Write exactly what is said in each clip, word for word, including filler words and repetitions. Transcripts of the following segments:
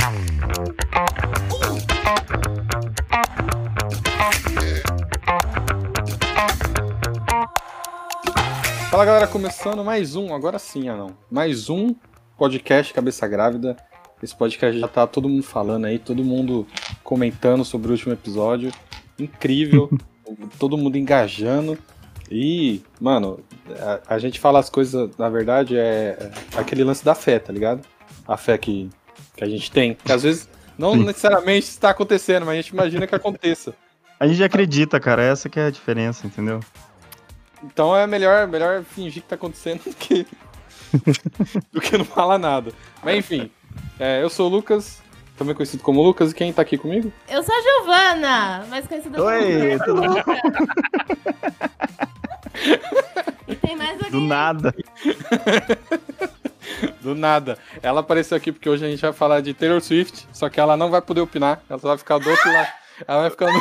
Fala galera, começando mais um, agora sim, ah não, mais um podcast Cabeça Grávida. Esse podcast já tá todo mundo falando aí, todo mundo comentando sobre o último episódio, incrível, todo mundo engajando e, mano, a, a gente fala as coisas, na verdade é aquele lance da fé, tá ligado? A fé que, que a gente tem, que às vezes não sim. necessariamente está acontecendo, mas a gente imagina que aconteça. A gente acredita, cara, essa que é a diferença, entendeu? Então é melhor, melhor fingir que tá acontecendo do que, do que não falar nada. Mas enfim, é, eu sou o Lucas, também conhecido como Lucas, e quem tá aqui comigo? Eu sou a Giovana, mais conhecida como Oi, tudo bom? E tem mais alguém? Do nada. Do nada. Ela apareceu aqui porque hoje a gente vai falar de Taylor Swift, só que ela não vai poder opinar, ela vai ficar do outro lado. Ela vai ficar no...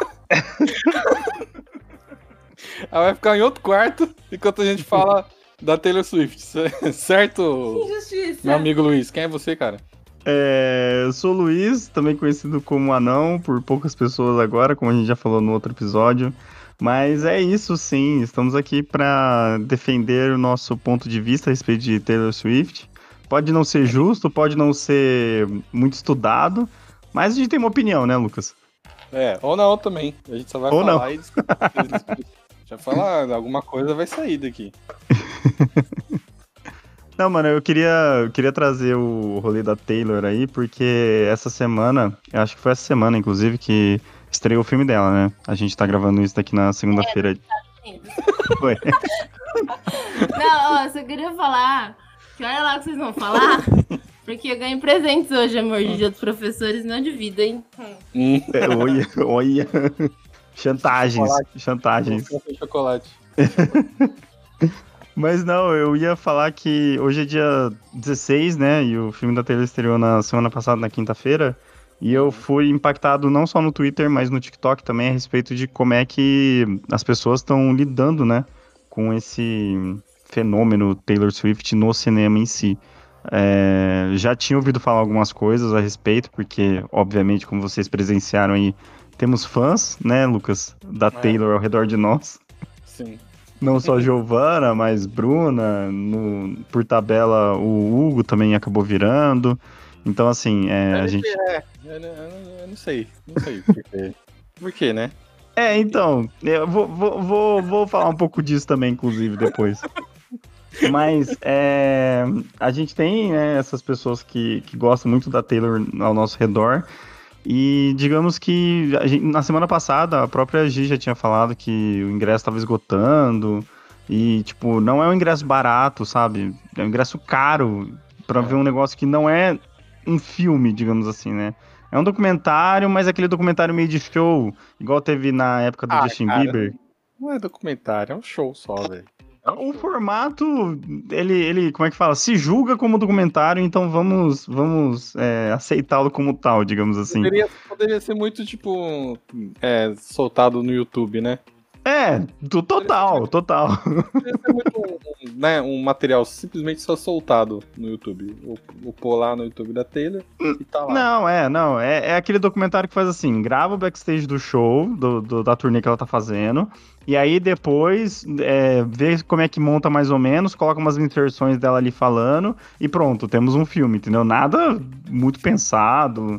Ela vai ficar em outro quarto enquanto a gente fala da Taylor Swift, certo? Injustiça. Meu amigo Luiz, quem é você, cara? É, eu sou o Luiz, também conhecido como Anão, por poucas pessoas agora, como a gente já falou no outro episódio. Mas é isso sim, estamos aqui para defender o nosso ponto de vista a respeito de Taylor Swift. Pode não ser justo, pode não ser muito estudado, mas a gente tem uma opinião, né, Lucas? É, ou não também. A gente só vai ou falar não. e discutir. Já falar, alguma coisa vai sair daqui. Não, mano, eu queria, eu queria trazer o rolê da Taylor aí, porque essa semana, eu acho que foi essa semana, inclusive, que estreou o filme dela, né? A gente tá gravando isso daqui na segunda-feira. É, foi. Não, ó, só queria falar que olha lá o que vocês vão falar, porque eu ganhei presentes hoje, amor, de dia dos professores, não de vida, hein? Hum. É, olha, olha. Chantagens, Chocolate. chantagens. Chocolate. Mas não, eu ia falar que hoje é dia dezesseis, né? E o filme da Taylor estreou na semana passada, na quinta-feira. E eu fui impactado não só no Twitter, mas no TikTok também a respeito de como é que as pessoas estão lidando, né? Com esse fenômeno Taylor Swift no cinema em si. É, já tinha ouvido falar algumas coisas a respeito, porque, obviamente, como vocês presenciaram aí, temos fãs, né, Lucas, da é. Taylor ao redor de nós. Sim. Não só Giovana, mas Bruna, no, por tabela o Hugo também acabou virando. Então, assim, é, a gente... É, eu, eu não sei, não sei por quê. Por quê, né? É, então, eu vou, vou, vou, vou falar um pouco disso também, inclusive, depois. Mas é, a gente tem, né, essas pessoas que, que gostam muito da Taylor ao nosso redor. E digamos que a gente, na semana passada a própria Gi já tinha falado que o ingresso estava esgotando. E, tipo, não é um ingresso barato, sabe? É um ingresso caro pra é. ver um negócio que não é um filme, digamos assim, né? É um documentário, mas é aquele documentário meio de show, igual teve na época do ah, Justin cara, Bieber. Não é documentário, é um show só, velho. O formato, ele, ele, como é que fala? Se julga como documentário, então vamos, vamos é, aceitá-lo como tal, digamos assim. Poderia, poderia ser muito, tipo, é, soltado no YouTube, né? É, do, total, total. Poderia ser muito um, né, um material simplesmente só soltado no YouTube. Ou, ou pôr lá no YouTube da Taylor e tá lá. Não, é, não. É, é aquele documentário que faz assim, grava o backstage do show, do, do, da turnê que ela tá fazendo, e aí depois é, vê como é que monta mais ou menos, coloca umas inserções dela ali falando, e pronto, temos um filme, entendeu? Nada muito pensado.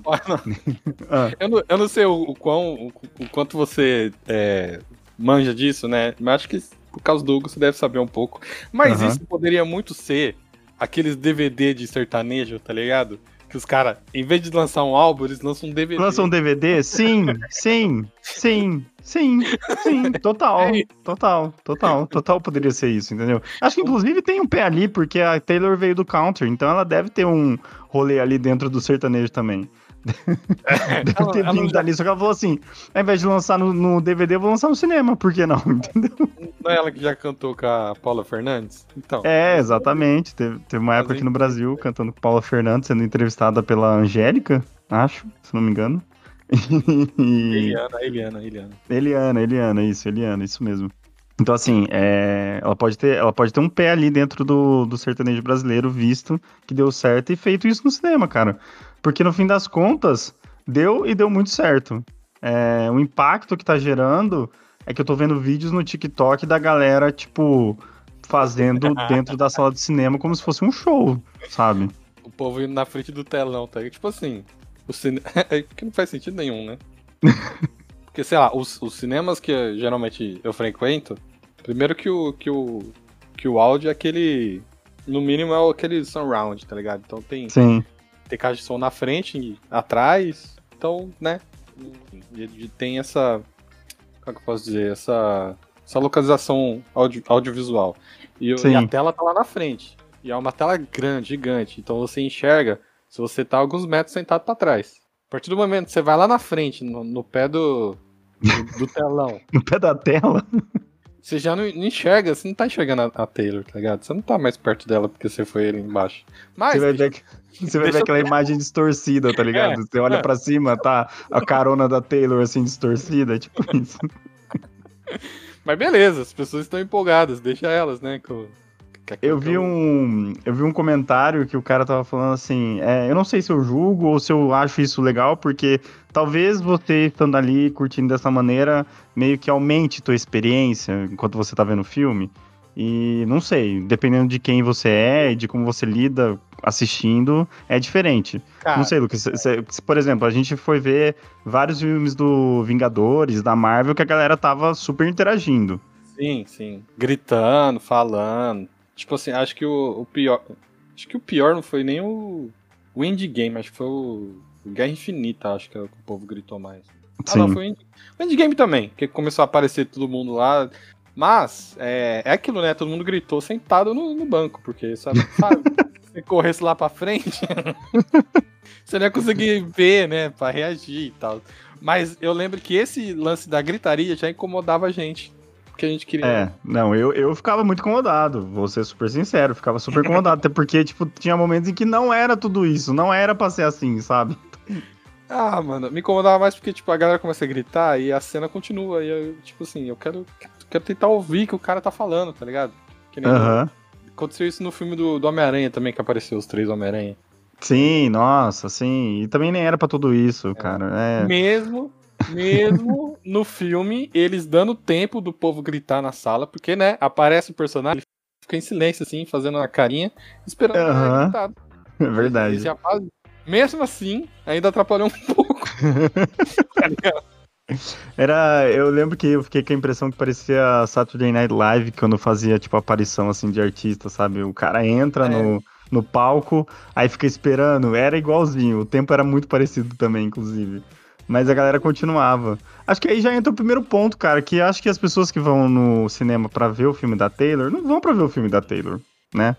ah. eu, não, eu não sei o, o, quão, o, o quanto você é, manja disso, né? Mas acho que por causa do Hugo você deve saber um pouco. Mas uhum. isso poderia muito ser aqueles D V D de sertanejo, tá ligado? Que os caras, em vez de lançar um álbum, eles lançam um D V D. Lançam um D V D? Sim, sim, sim, sim, sim, total, é total, total, total poderia ser isso, entendeu? Acho que inclusive tem um pé ali, porque a Taylor veio do country, então ela deve ter um rolê ali dentro do sertanejo também. É, deve ela, ter vindo dali, já... só que ela falou assim, ao invés de lançar no, no D V D, eu vou lançar no cinema, por que não? Entendeu? Não é ela que já cantou com a Paula Fernandes? Então. É, exatamente, teve, teve uma época aqui no Brasil, cantando com Paula Fernandes, sendo entrevistada pela Angélica, acho, se não me engano. E... Eliana, Eliana, Eliana. Eliana, Eliana, isso, Eliana, isso mesmo. Então, assim, é, ela, pode ter, ela pode ter um pé ali dentro do, do sertanejo brasileiro, visto que deu certo e feito isso no cinema, cara. Porque no fim das contas, deu e deu muito certo. É, o impacto que tá gerando é que eu tô vendo vídeos no TikTok da galera, tipo, fazendo dentro da sala de cinema como se fosse um show, sabe? O povo indo na frente do telão, tá? Tipo assim, o cine... que não faz sentido nenhum, né? Porque, sei lá, os, os cinemas que eu, geralmente eu frequento, primeiro que o, que o, que o áudio é aquele, no mínimo é aquele surround, tá ligado? Então tem, Sim. tem caixa de som na frente e atrás, então, né, e, e tem essa, como é que eu posso dizer, essa, essa localização audio, audiovisual. E, e a tela tá lá na frente, e é uma tela grande, gigante, então você enxerga se você tá alguns metros sentado pra trás. A partir do momento que você vai lá na frente, no, no pé do, do, do telão. No pé da tela? Você já não enxerga, você não tá enxergando a, a Taylor, tá ligado? Você não tá mais perto dela porque você foi ali embaixo. Mas. Você vai ver, você vai ver aquela eu... imagem distorcida, tá ligado? É, você olha é. pra cima, tá a carona da Taylor assim distorcida, tipo isso. Mas beleza, as pessoas estão empolgadas, deixa elas, né? Com... Eu vi, um, eu vi um comentário que o cara tava falando assim, é, eu não sei se eu julgo ou se eu acho isso legal, porque talvez você estando ali curtindo dessa maneira, meio que aumente tua experiência enquanto você tá vendo o filme. E não sei, dependendo de quem você é e de como você lida assistindo, é diferente. Cara, não sei, Lucas, se, se, se, por exemplo, a gente foi ver vários filmes do Vingadores, da Marvel, que a galera tava super interagindo. Sim, sim. Gritando, falando. Tipo assim, acho que o, o pior. Acho que o pior não foi nem o, o Endgame, acho que foi o, o Guerra Infinita, acho que, é o que o povo gritou mais. Sim. Ah, não, foi o, End, o Endgame também, que começou a aparecer todo mundo lá. Mas, é, é aquilo, né? Todo mundo gritou sentado no, no banco, porque, sabe, sabe se corresse lá pra frente, você não ia conseguir ver, né? Pra reagir e tal. Mas eu lembro que esse lance da gritaria já incomodava a gente. Que a gente queria. É, não, eu, eu ficava muito incomodado, vou ser super sincero, ficava super incomodado, até porque, tipo, tinha momentos em que não era tudo isso, não era pra ser assim, sabe? Ah, mano, me incomodava mais porque, tipo, a galera começa a gritar e a cena continua, e eu, tipo assim, eu quero, quero tentar ouvir o que o cara tá falando, tá ligado? Que nem uhum. Aconteceu isso no filme do, do Homem-Aranha também, que apareceu os três Homem-Aranha. Sim, nossa, sim, e também nem era pra tudo isso, é. cara, é... Mesmo... Mesmo no filme, eles dando tempo do povo gritar na sala, porque, né, aparece o personagem, ele fica em silêncio, assim, fazendo uma carinha, esperando uhum. o cara gritar. É verdade. Já faz... Mesmo assim, ainda atrapalhou um pouco. Era, eu lembro que eu fiquei com a impressão que parecia Saturday Night Live, quando fazia, tipo, aparição, assim, de artista, sabe? O cara entra é. no, no palco, aí fica esperando, era igualzinho, o tempo era muito parecido também, inclusive. Mas a galera continuava. Acho que aí já entra o primeiro ponto, cara, que acho que as pessoas que vão no cinema pra ver o filme da Taylor, não vão pra ver o filme da Taylor, né?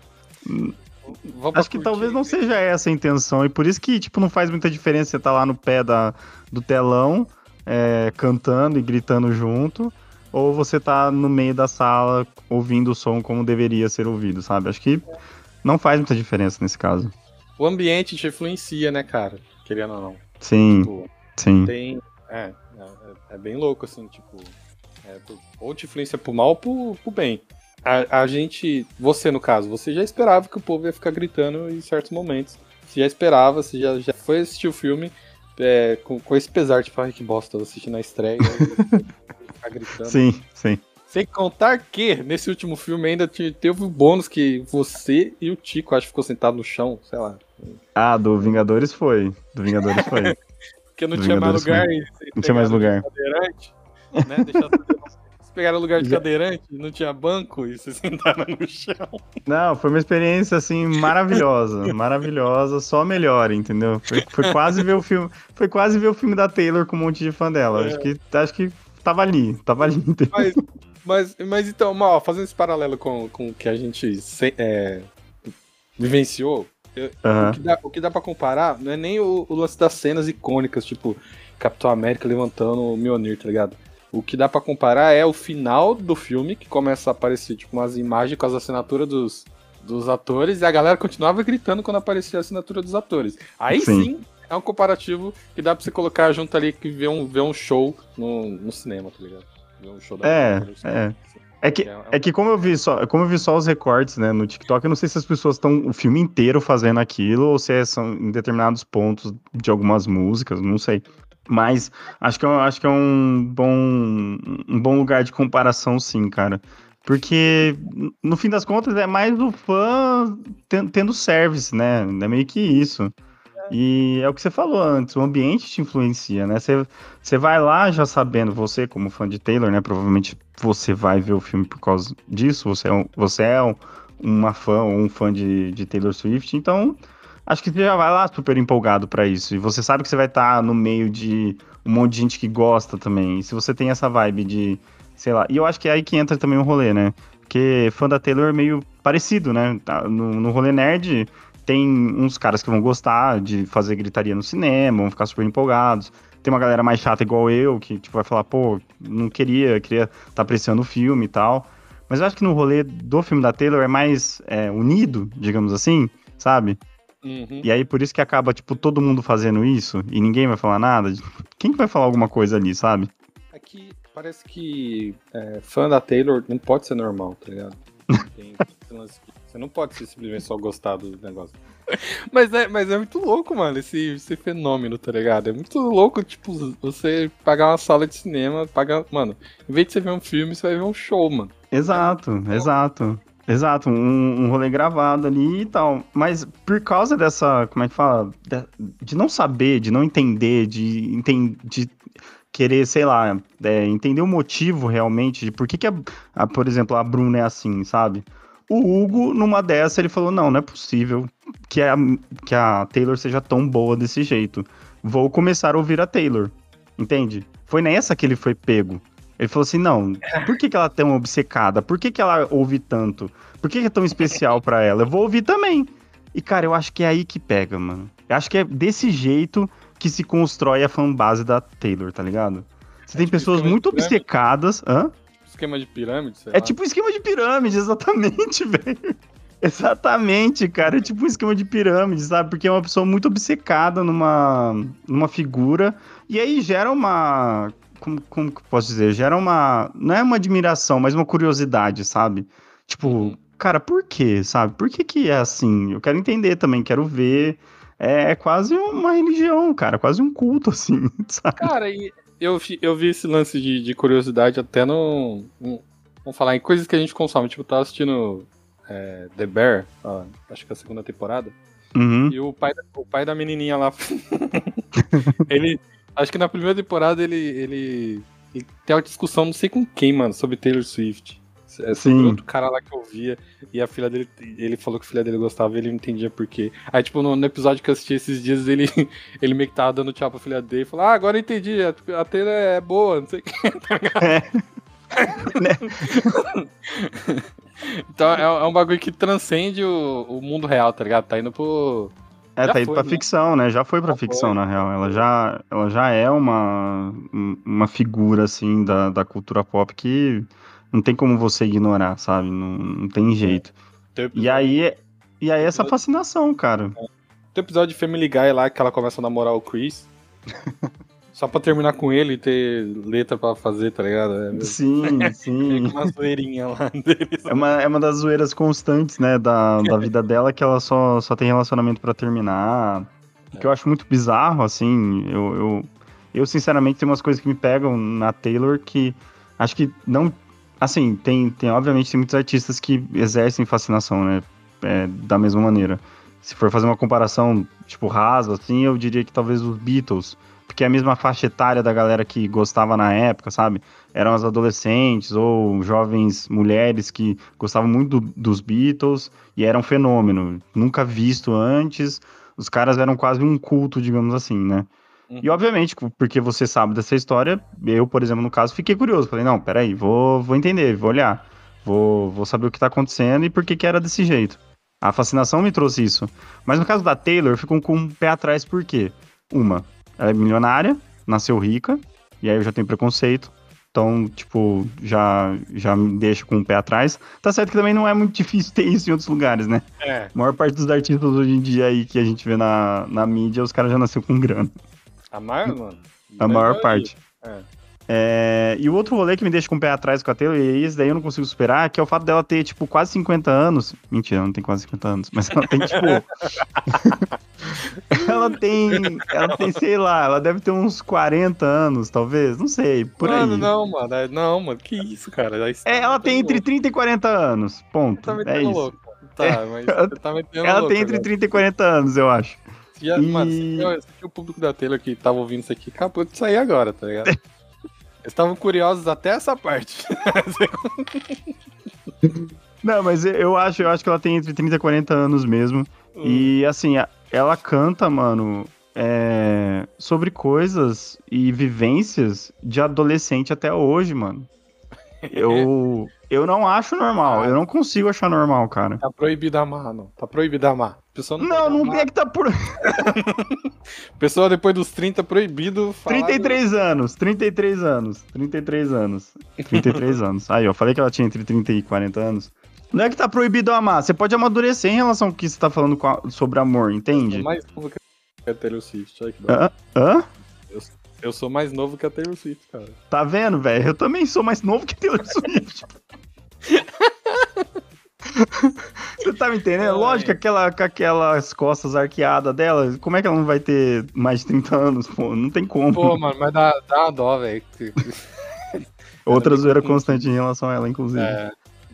Acho que curtir, talvez não seja essa a intenção, e por isso que, tipo, não faz muita diferença você tá lá no pé da, do telão, é, cantando e gritando junto, ou você tá no meio da sala ouvindo o som como deveria ser ouvido, sabe? Acho que não faz muita diferença nesse caso. O ambiente te influencia, né, cara? Querendo ou não. Sim. Tipo, Sim. Tem, é, é, é bem louco, assim, tipo, é, ou te influencia pro mal ou pro, pro bem. A, a gente, você no caso, você já esperava que o povo ia ficar gritando em certos momentos. Você já esperava, você já, já foi assistir o filme é, com, com esse pesar, tipo, ai que bosta, eu assisti na estreia e ficar gritando. Sim, sim. Sem contar que, nesse último filme ainda teve o bônus que você e o Tico, acho que ficou sentado no chão, sei lá. Ah, do Vingadores foi, do Vingadores foi. Porque não tinha mais lugar. E não tinha mais lugar. Cadeirante, né? Deixaram... Vocês pegaram lugar de cadeirante, não tinha banco e vocês sentaram no chão. Não, foi uma experiência, assim, maravilhosa. Maravilhosa, só melhor, entendeu? Foi, foi, quase ver o filme, foi quase ver o filme da Taylor com um monte de fã dela. É. Acho, que, acho que tava ali, tava ali. Mas, mas, mas então, mal, fazendo esse paralelo com, com o que a gente é, vivenciou, Eu, uhum. o, que dá, o que dá pra comparar não é nem o, o lance das cenas icônicas, tipo Capitão América levantando o Mjolnir, tá ligado? O que dá pra comparar é o final do filme, que começa a aparecer tipo umas imagens com as assinaturas dos, dos atores, e a galera continuava gritando quando aparecia a assinatura dos atores. Aí sim, sim é um comparativo que dá pra você colocar junto ali, que ver um, ver um show no, no cinema, tá ligado? Ver um show da É, é. É que, é que como eu vi só, como eu vi só os recortes, né, no TikTok, eu não sei se as pessoas estão o filme inteiro fazendo aquilo ou se é, são em determinados pontos de algumas músicas, não sei. Mas acho que, é, acho que é um bom, um bom lugar de comparação, sim, cara. Porque, no fim das contas, é mais o fã tendo service, né? É meio que isso. E é o que você falou antes, o ambiente te influencia, né? Você, você vai lá já sabendo, você como fã de Taylor, né? Provavelmente você vai ver o filme por causa disso, você é, um, você é um, uma fã ou um fã de, de Taylor Swift, então acho que você já vai lá super empolgado pra isso. E você sabe que você vai estar no meio de um monte de gente que gosta também. E se você tem essa vibe de, sei lá, e eu acho que é aí que entra também o rolê, né? Porque fã da Taylor é meio parecido, né? No, no rolê nerd, tem uns caras que vão gostar de fazer gritaria no cinema, vão ficar super empolgados. Tem uma galera mais chata igual eu, que tipo, vai falar, pô, não queria, queria tá apreciando o filme e tal. Mas eu acho que no rolê do filme da Taylor é mais é, unido, digamos assim, sabe? Uhum. E aí por isso que acaba, tipo, todo mundo fazendo isso e ninguém vai falar nada. Quem que vai falar alguma coisa ali, sabe? Aqui parece que é, fã da Taylor não pode ser normal, tá ligado? Tem, tem lance que você não pode ser simplesmente só gostar do negócio. Mas é, mas é muito louco, mano, esse, esse fenômeno, tá ligado? É muito louco, tipo, você pagar uma sala de cinema, pagar. Mano, em vez de você ver um filme, você vai ver um show, mano. Exato, é exato. Exato, um, um rolê gravado ali e tal. Mas por causa dessa, como é que fala? De, de não saber, de não entender, de, enten, de querer, sei lá, é, entender o motivo realmente de por que, que a, a, por exemplo, a Bruna é assim, sabe? O Hugo, numa dessa, ele falou, não, não é possível que a, que a Taylor seja tão boa desse jeito. Vou começar a ouvir a Taylor, entende? Foi nessa que ele foi pego. Ele falou assim, não, por que, que ela é tão obcecada? Por que, que ela ouve tanto? Por que, que é tão especial pra ela? Eu vou ouvir também. E, cara, eu acho que é aí que pega, mano. Eu acho que é desse jeito que se constrói a fanbase da Taylor, tá ligado? Você é tem tipo pessoas muito obcecadas... Hã? Esquema de pirâmide, sei É lá. tipo um esquema de pirâmide, exatamente, velho. Exatamente, cara. É tipo um esquema de pirâmide, sabe? Porque é uma pessoa muito obcecada numa, numa figura. E aí gera uma... Como, como que eu posso dizer? Gera uma... Não é uma admiração, mas uma curiosidade, sabe? Tipo, uhum. Cara, por quê, sabe? Por que que é assim? Eu quero entender também, quero ver. É, é quase uma religião, cara. Quase um culto, assim, sabe? Cara, e... Eu vi, eu vi esse lance de, de curiosidade até no, no... Vamos falar em coisas que a gente consome. Tipo, eu tava assistindo é, The Bear, ó, acho que é a segunda temporada. Uhum. E o pai, o pai da menininha lá... ele... Acho que na primeira temporada ele, ele, ele tem uma discussão, não sei com quem, mano, sobre Taylor Swift. É sobre Sim. outro cara lá que eu via. E a filha dele, ele falou que a filha dele gostava e ele não entendia por quê. Aí, tipo, no, no episódio que eu assisti esses dias, ele, ele meio que tava dando tchau pra filha dele e falou: ah, agora eu entendi, a, a Taylor é boa, não sei o que, tá ligado? É. Então é, é um bagulho que transcende o, o mundo real, tá ligado? Tá indo pro. É, já tá indo foi, pra né? ficção, né? Já foi pra Já ficção, foi. na real. Ela já, ela já é uma, uma figura, assim, da, da cultura pop que não tem como você ignorar, sabe? Não, não tem jeito. É. E aí, e aí essa fascinação, cara. Tem episódio de Family Guy lá que ela começa a namorar o Chris. Só pra terminar com ele e ter letra pra fazer, tá ligado? É, sim, sim. É uma zoeirinha lá deles. É uma, é uma das zoeiras constantes, né, da, da vida dela, que ela só, só tem relacionamento pra terminar. É. Que eu acho muito bizarro, assim. Eu, eu, eu, sinceramente, tem umas coisas que me pegam na Taylor que acho que não... Assim, tem, tem obviamente, tem muitos artistas que exercem fascinação, né, é, da mesma maneira. Se for fazer uma comparação, tipo, rasa, assim, eu diria que talvez os Beatles... Porque é a mesma faixa etária da galera que gostava na época, sabe? Eram as adolescentes ou jovens mulheres que gostavam muito do, dos Beatles e era um fenômeno. Nunca visto antes. Os caras eram quase um culto, digamos assim, né? Uhum. E, obviamente, porque você sabe dessa história, eu, por exemplo, no caso, fiquei curioso. Falei, não, peraí, vou, vou entender, vou olhar. Vou, vou saber o que tá acontecendo e por que que era desse jeito. A fascinação me trouxe isso. Mas no caso da Taylor, eu fico com um pé atrás por quê? Uma... Ela é milionária, nasceu rica, e aí eu já tenho preconceito. Então, tipo, já, já me deixo com o pé atrás. Tá certo que também não é muito difícil ter isso em outros lugares, né? É. A maior parte dos artistas hoje em dia aí que a gente vê na, na mídia, os caras já nasceram com grana. A maior, mano? A maior parte. É. É, e o outro rolê que me deixa com o pé atrás com a Taylor, e esse daí eu não consigo superar, que é o fato dela ter, tipo, quase cinquenta anos. Mentira, ela não tem quase cinquenta anos, mas ela tem, tipo... ela tem, ela tem, sei lá, ela deve ter uns quarenta anos, talvez, não sei, por mano, aí. não, mano, é- não, mano, que isso, cara. Aí você É, tá ela tem metendo entre trinta e quarenta anos, ponto, Tá é metendo isso. louco. Tá, mas Ela- você tá metendo Ela louco tem entre agora. trinta e quarenta anos, eu acho. Já, E- Mano, você viu, você viu o público da Taylor que tava ouvindo isso aqui, acabou de sair agora, tá ligado? Eles estavam curiosos até essa parte. Não, mas eu acho, eu acho que ela tem entre trinta e quarenta anos mesmo. E, assim, a- ela canta, mano, é, sobre coisas e vivências de adolescente até hoje, mano. Eu, eu não acho normal, eu não consigo achar normal, cara. Tá proibido amar, não. Tá proibido amar. A pessoa não, Não, pode não amar. é que tá por... Pessoa depois dos trinta, proibido falar trinta e três anos, trinta e três anos, trinta e três anos, trinta e três anos. Aí, ó, falei que ela tinha entre trinta e quarenta anos. Não é que tá proibido amar, você pode amadurecer em relação ao que você tá falando com a- sobre amor, do... entende? Eu sou mais novo que a Taylor Swift. Olha que da... Hã? Hã? eu, eu sou mais novo que a Taylor Swift, cara. Tá vendo, velho? Eu também sou mais novo que Taylor Swift. Você tá me entendendo? É. Lógico, aquela, com aquelas costas arqueadas dela, como é que ela não vai ter mais de trinta anos, pô? Não tem como. Pô, mano, mas dá, dá uma dó, velho. Outra zoeira constante em relação a ela, inclusive. É,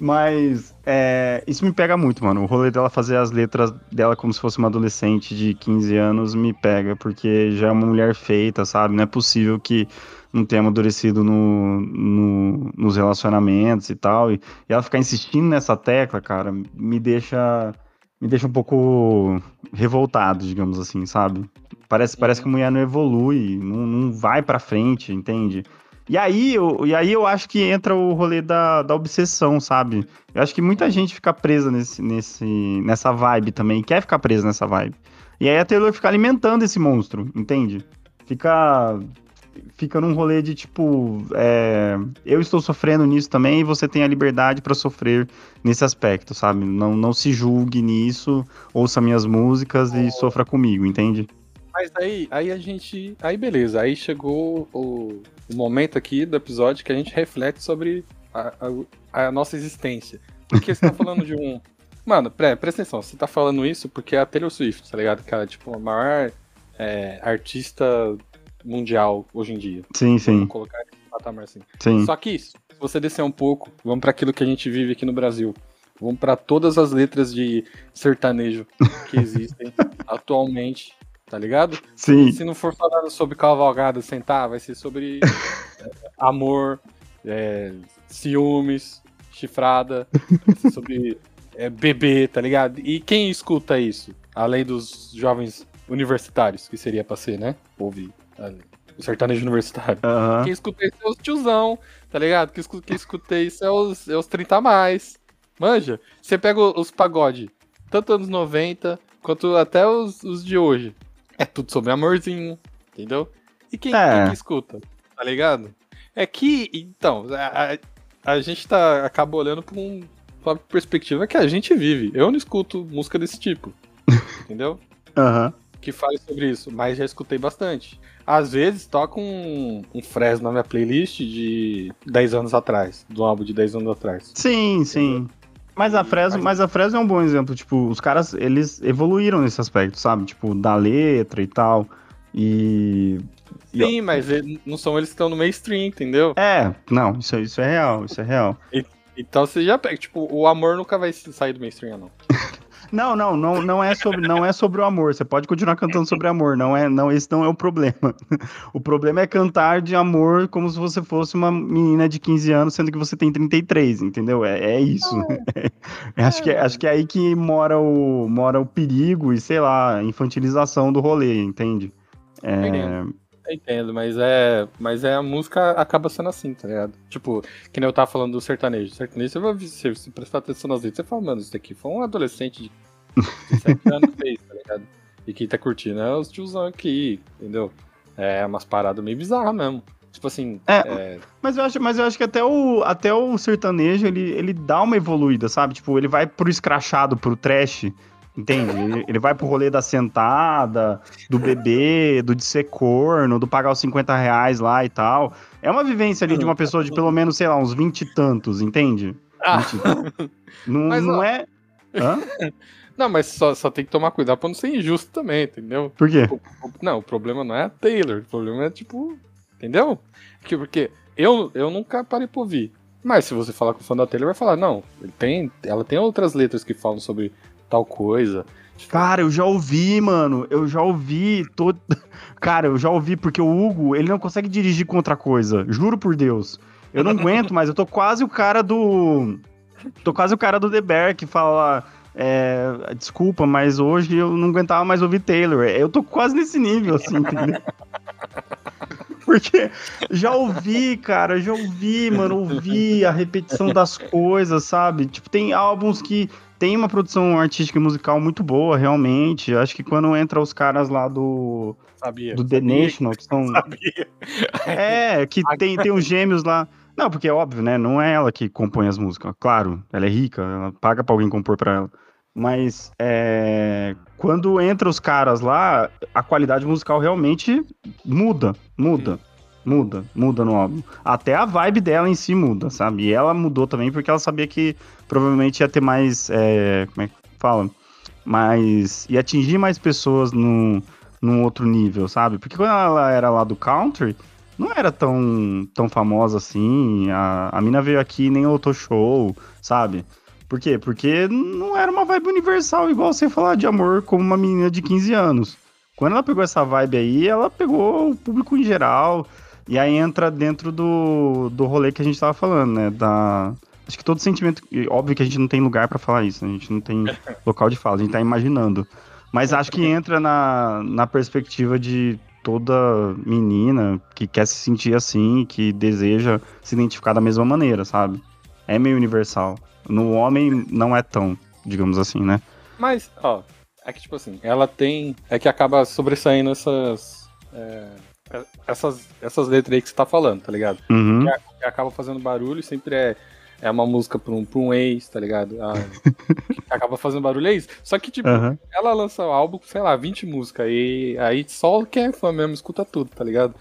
Mas é, isso me pega muito, mano. O rolê dela fazer as letras dela como se fosse uma adolescente de quinze anos me pega, porque já é uma mulher feita, sabe? Não é possível que não tenha amadurecido no, no- nos relacionamentos e tal. E, e ela ficar insistindo nessa tecla, cara, me deixa, me deixa um pouco revoltado, digamos assim, sabe? Parece, parece que a mulher não evolui, não, não vai pra frente, entende? E aí, eu, e aí eu acho que entra o rolê da, da obsessão, sabe? Eu acho que muita gente fica presa nesse, nesse, nessa vibe também, quer ficar presa nessa vibe. E aí a Taylor fica alimentando esse monstro, entende? Fica, fica num rolê de tipo, é, eu estou sofrendo nisso também e você tem a liberdade pra sofrer nesse aspecto, sabe? Não, não se julgue nisso, ouça minhas músicas e sofra comigo, entende? mas aí, aí a gente. Aí beleza, aí chegou o, o momento aqui do episódio que a gente reflete sobre a, a, a nossa existência. Porque você tá falando de um. Mano, pre, presta atenção, você tá falando isso porque é a Taylor Swift, tá ligado? Cara, tipo, a maior é, artista mundial hoje em dia. Sim, sim, Vamos colocar nesse patamar assim. sim. Só que isso, se você descer um pouco, vamos pra aquilo que a gente vive aqui no Brasil. Vamos pra todas as letras de sertanejo que existem atualmente, tá ligado? Sim. Se não for falando sobre cavalgada, sentar, vai ser sobre é, amor, é, ciúmes, chifrada, vai ser sobre é, bebê, tá ligado? E quem escuta isso? Além dos jovens universitários, que seria pra ser, né? Ouvir é, o sertanejo universitário. Aham. Quem escuta isso é os tiozão, tá ligado? Quem escuta, quem escuta isso é os, é os trinta a mais. Manja, você pega os pagode, tanto anos noventa, quanto até os, os de hoje. É tudo sobre amorzinho, entendeu? E quem, É. quem que escuta, tá ligado? É que, então, a, a- a gente tá, acaba olhando pra, um, pra uma perspectiva que a gente vive. Eu não escuto música desse tipo, entendeu? Aham. Que fale sobre isso, mas já escutei bastante. Às vezes toca um, um Fresno na minha playlist de dez anos atrás, do álbum de dez anos atrás. Sim, sim. Mas a Fresno, mas a Fresno é um bom exemplo. Tipo, os caras, eles evoluíram nesse aspecto, sabe? Tipo, da letra e tal. E. e- Sim, mas ele- não são eles que estão no mainstream, entendeu? É, não, isso, é- isso é real, isso é real. Então você já pega, tipo, o amor nunca vai sair do mainstream, não. Não, não, não, não é sobre, não é sobre o amor. Você pode continuar cantando sobre amor, não é, não, esse não é o problema. O problema é cantar de amor como se você fosse uma menina de quinze anos, sendo que você tem trinta e três, entendeu? É, é isso. acho, que, é- acho que é aí que mora o, mora o perigo e, sei lá, a infantilização do rolê, entende? É, Entendo. Eu entendo, mas é, mas é a música acaba sendo assim, tá ligado? Tipo, que nem eu tava falando do sertanejo. Sertanejo, você vai ver- se você prestar atenção nas letras, você fala, mano, isso daqui foi um adolescente de dezessete anos que fez, tá ligado? E quem tá curtindo é os tiozão aqui, entendeu? É umas paradas meio bizarras mesmo. Tipo assim, É, é, Mas eu acho, mas eu acho que até o, até o sertanejo, ele, ele dá uma evoluída, sabe? Tipo, ele vai pro escrachado, pro trash, Entende? Ele, ele vai pro rolê da sentada, do bebê, do de ser corno, do pagar os cinquenta reais lá e tal. É uma vivência ali de uma pessoa de pelo menos, sei lá, uns vinte e tantos, entende? Ah. vinte. Não, Mas, não ó, é... Hã? Não, mas só, só tem que tomar cuidado pra não ser injusto também, entendeu? Por quê? O- o- não, o problema não é a Taylor, o problema é tipo, entendeu? Que, porque eu, eu nunca parei pra ouvir. Mas se você falar com o fã da Taylor, vai falar, não, ele tem, ela tem outras letras que falam sobre tal coisa. Cara, eu já ouvi, mano. Eu já ouvi. Todo... Cara, eu já ouvi, porque o Hugo, ele não consegue dirigir com outra coisa. Juro por Deus. Eu não aguento mais. Eu tô quase o cara do. Tô quase o cara do The Bear que fala. É, desculpa, mas hoje eu não aguentava mais ouvir Taylor. Eu tô quase nesse nível, assim, entendeu? Porque já ouvi, cara, já ouvi, mano, ouvi a repetição das coisas, sabe? Tipo, tem álbuns que tem uma produção artística e musical muito boa, realmente. Acho que quando entra os caras lá do, Sabia. do The sabia, National, que são... Sabia. É, que tem, tem os gêmeos lá. Não, porque é óbvio, né? Não é ela que compõe as músicas. Claro, ela é rica, ela paga pra alguém compor pra ela. Mas é, quando entra os caras lá, a qualidade musical realmente muda, muda, muda, muda no álbum. Até a vibe dela em si muda, sabe? E ela mudou também porque ela sabia que provavelmente ia ter mais, é, como é que fala? Mais, ia atingir mais pessoas num, num outro nível, sabe? Porque quando ela era lá do country, não era tão, tão famosa assim, a, a mina veio aqui e nem lotou show, sabe? Por quê? Porque não era uma vibe universal, igual você falar de amor como uma menina de quinze anos. Quando ela pegou essa vibe aí, ela pegou o público em geral, e aí entra dentro do, do rolê que a gente tava falando, né? Da... Acho que todo sentimento... Óbvio que a gente não tem lugar pra falar isso, né? A gente não tem local de fala, a gente tá imaginando. Mas acho que entra na, na perspectiva de toda menina que quer se sentir assim, que deseja se identificar da mesma maneira, sabe? É meio universal. No homem não é tão, digamos assim, né? Mas, ó, é que tipo assim, ela tem. É que acaba sobressaindo essas. É, essas, essas letras aí que você tá falando, tá ligado? Uhum. Que, que acaba fazendo barulho e sempre é, é uma música pra um, pra um ex, tá ligado? A, que acaba fazendo barulho é isso. Só que, tipo, Uhum. ela lança o álbum, sei lá, vinte músicas. E aí só quem é fã mesmo escuta tudo, tá ligado?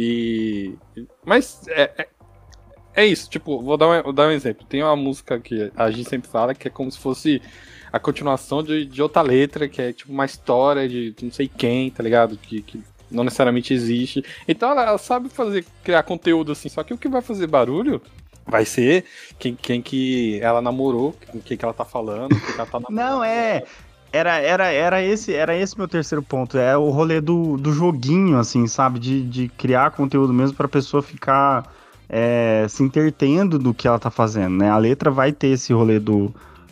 E. Mas é, é É isso, tipo, vou dar, um, vou dar um exemplo. Tem uma música que a gente sempre fala que é como se fosse a continuação de, de outra letra, que é tipo uma história de, de não sei quem, tá ligado? Que, que não necessariamente existe. Então ela, ela sabe fazer, criar conteúdo assim, só que o que vai fazer barulho vai ser quem, quem que ela namorou, com quem que ela tá falando, quem que ela tá namorando. Não, é... Era, era, era, esse, era esse meu terceiro ponto. É o rolê do, do joguinho, assim, sabe? De, de criar conteúdo mesmo pra pessoa ficar... É, se entretendo do que ela tá fazendo, né? A letra vai ter esse rolê do,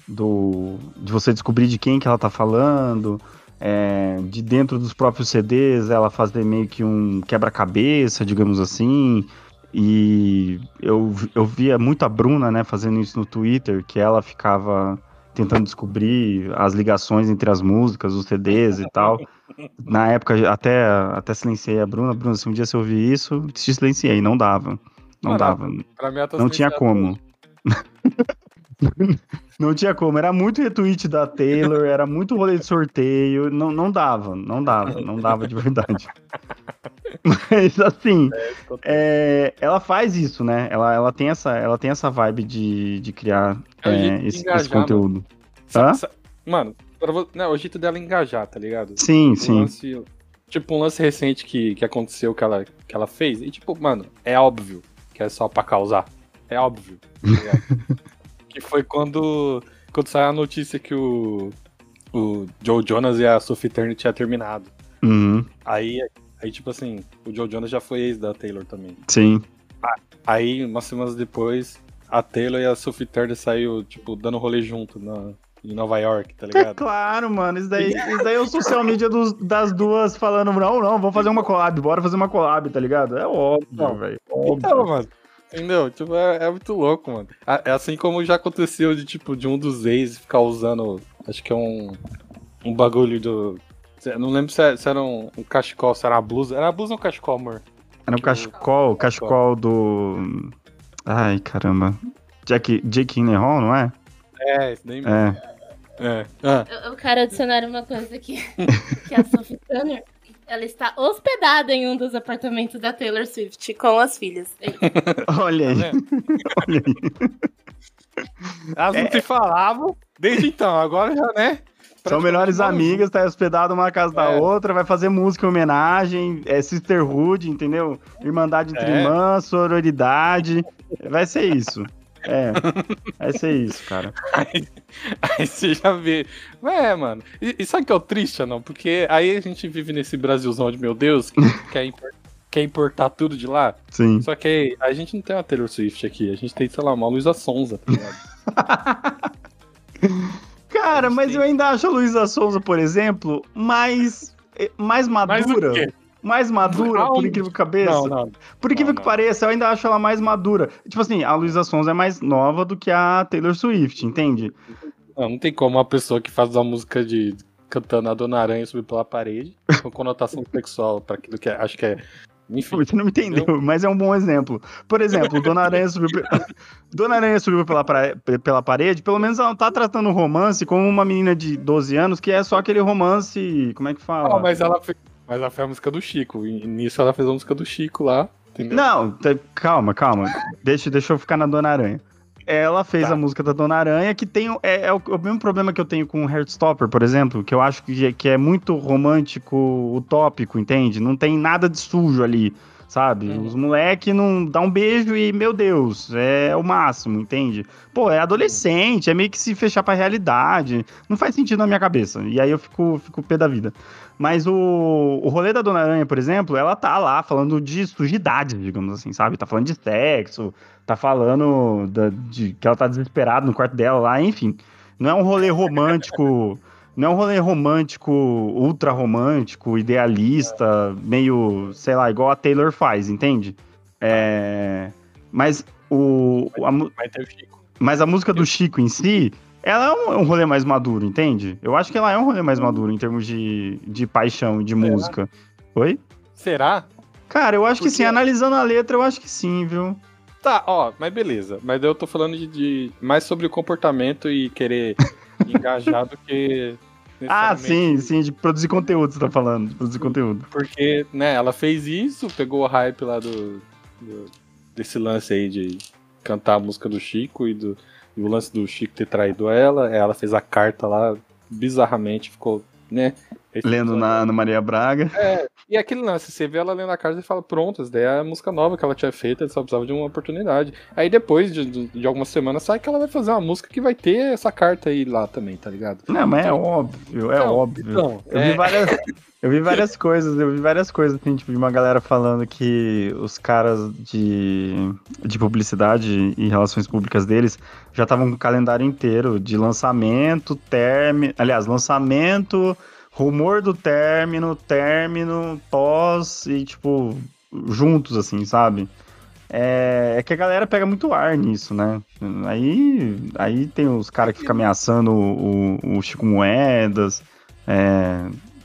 do de você descobrir de quem que ela tá falando, é, de dentro dos próprios C Ds, ela fazer meio que um quebra-cabeça, digamos assim. E eu, eu via muito a Bruna, né, fazendo isso no Twitter, que ela ficava tentando descobrir as ligações entre as músicas, os C Ds e tal. Na época, até, até silenciei a Bruna. Bruna, se um dia você ouvir isso, te silenciei, não dava. Não Mano, dava. pra mim, ela tá Não tinha silenciada como. Não tinha como. Era muito retweet da Taylor, era muito rolê de sorteio. Não, não dava, não dava, não dava de verdade. Mas assim, é, ela faz isso, né? Ela, ela, tem, essa, ela tem essa vibe de, de criar É o jeito é, de esse, engajar, esse conteúdo. Sa- Hã? sa- Mano, pra vo- não, é o jeito dela engajar, tá ligado? Sim, Um sim. lance- tipo, um lance recente que, que aconteceu que ela, que ela fez. E tipo, mano, é óbvio que é só pra causar. É óbvio. Tá ligado? Que foi quando, quando saiu a notícia que o, o Joe Jonas e a Sophie Turner tinham terminado. Uhum, Aí, aí, tipo assim, o Joe Jonas já foi ex da Taylor também. sim. Aí, umas semanas depois, a Taylor e a Sophie Turner saiu, tipo, dando rolê junto na, em Nova York, tá É ligado? claro, mano. Isso daí, isso daí é o social media dos- das duas falando, não, não, vamos fazer uma collab, bora fazer uma collab, tá ligado? É óbvio, Não. velho. Então, Óbvio. mano. Entendeu? Tipo, é, é muito louco, mano. A- É assim como já aconteceu de, tipo, de um dos ex ficar usando, acho que é um, um bagulho do... Não lembro se era, se era um, um cachecol, se era uma blusa. Era uma blusa ou um cachecol, amor? Era um cachecol, cachecol do... Ai, caramba. Jack, Jake Gyllenhaal, não é? É, isso daí mesmo. É. É. Ah. Eu, eu quero adicionar uma coisa aqui. Que a Sophie Turner, ela está hospedada em um dos apartamentos da Taylor Swift com as filhas. Olha aí. Tá vendo? Olha aí. Elas não se falavam desde então, agora já, né? São melhores amigas, tá hospedado uma casa da É. outra, vai fazer música em homenagem, é sisterhood, entendeu? Irmandade entre É. irmãs, sororidade. Vai ser isso. É, vai ser isso, cara. Aí, aí você já vê. É, mano. E, e sabe o que é o triste, não? Porque aí a gente vive nesse Brasilzão de meu Deus, que quer, impor- quer importar tudo de lá. Sim. Só que aí, a gente não tem uma Taylor Swift aqui, a gente tem, sei lá, uma Luísa Sonza, tá ligado? Cara, mas eu ainda acho a Luísa Sonza, por exemplo, mais, eh, mais Mas o madura. quê? Mais madura, por Aonde? incrível que pareça. Não, não. Por incrível Não, que não. pareça, eu ainda acho ela mais madura. Tipo assim, a Luísa Sonza é mais nova do que a Taylor Swift, entende? Não, não tem como uma pessoa que faz uma música de cantando a Dona Aranha subir pela parede, com conotação sexual, pra aquilo que é- acho que é. Enfim. Você não me entendeu, mas é um bom exemplo. Por exemplo, Dona Aranha subiu, pe- Dona Aranha subiu pela, pra- pela parede, pelo menos ela não tá tratando o romance como uma menina de doze anos, que é só aquele romance, como é que fala? Ah, mas ela fez, mas ela fez a música do Chico, e nisso ela fez a música do Chico lá, entendeu? Não, tá- calma, calma. Deixa, deixa eu ficar na Dona Aranha. Ela fez Tá. a música da Dona Aranha, que tem. É, é o, o mesmo problema que eu tenho com Heartstopper, por exemplo, que eu acho que, que é muito romântico, utópico, entende? Não tem nada de sujo ali, sabe? Uhum. Os moleque não dá um beijo e, meu Deus, é o máximo, entende? Pô, é adolescente, é meio que se fechar pra realidade. Não faz sentido na minha cabeça. E aí eu fico, fico pé da vida. Mas o, o rolê da Dona Aranha, por exemplo, ela tá lá falando de sujidade, digamos assim, sabe? Tá falando de sexo, tá falando da- de que ela tá desesperada no quarto dela lá, enfim. Não é um rolê romântico, não é um rolê romântico, ultra romântico, idealista, meio, sei lá, igual a Taylor faz, entende? É, mas o, a, mu- Vai ter o Chico. mas a música do Chico em si, ela é um, é um rolê mais maduro, entende? Eu acho que ela é um rolê mais maduro em termos de, de paixão e de Será? música. Oi? Será? Cara, eu acho que Porque- sim, analisando a letra, eu acho que sim, viu? Tá, ó, mas beleza. Mas eu tô falando de, de- mais sobre o comportamento e querer engajar do que. Ah, sim, necessariamente- sim, de produzir conteúdo, você tá falando, de produzir conteúdo. Porque, né, ela fez isso, pegou o hype lá do, do- desse lance aí de cantar a música do Chico e, do, e o lance do Chico ter traído ela. Ela fez a carta lá, bizarramente, ficou, né? esse Lendo episódio- na Ana Maria Braga. E aquele lance, você vê ela lendo a carta e fala, pronto, essa daí é a música nova que ela tinha feito, ela só precisava de uma oportunidade. Aí depois de, de, de algumas semanas sai que ela vai fazer uma música que vai ter essa carta aí lá também, tá ligado? Não, mas é óbvio, é Então, óbvio. então, eu, é- vi várias, eu vi várias coisas, eu vi várias coisas, assim, tipo, de uma galera falando que os caras de, de publicidade e relações públicas deles já estavam com o calendário inteiro de lançamento, término, aliás, lançamento, rumor do término, término, pós e, tipo, juntos, assim, sabe? É, é que a galera pega muito ar nisso, né? Aí, aí tem os caras que ficam ameaçando o, o, o Chico Moedas, é,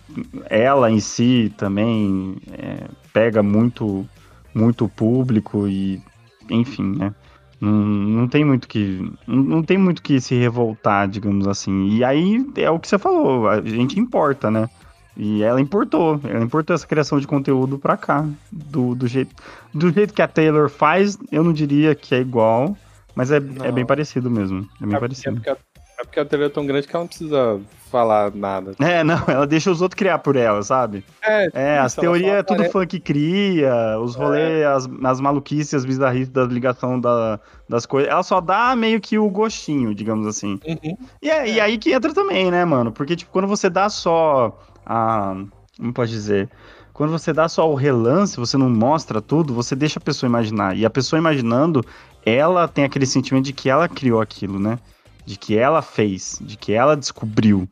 ela em si também é, pega muito, muito público e, enfim, né? Não, não tem muito que não, não tem muito que se revoltar, digamos assim. E aí é o que você falou, a gente importa, né? E ela importou, ela importou essa criação de conteúdo pra cá, do, do jeito do jeito que a Taylor faz, eu não diria que é igual, mas é, Não. é bem parecido mesmo, é bem É porque, é, parecido. porque a, é porque a tele é tão grande que ela não precisa falar nada. É, não, ela deixa os outros criar por ela, sabe? É, É, as isso, ela teorias só é tudo aparece- fã que cria, os rolês, as, as maluquices, as bizarrices da ligação da, das coisas. Ela só dá meio que o gostinho, digamos assim. Uhum. E, é, e aí que entra também, né, mano? Porque, tipo, quando você dá só a. Como pode dizer? Quando você dá só o relance, você não mostra tudo, você deixa a pessoa imaginar. E a pessoa imaginando, ela tem aquele sentimento de que ela criou aquilo, né? De que ela fez, de que ela descobriu.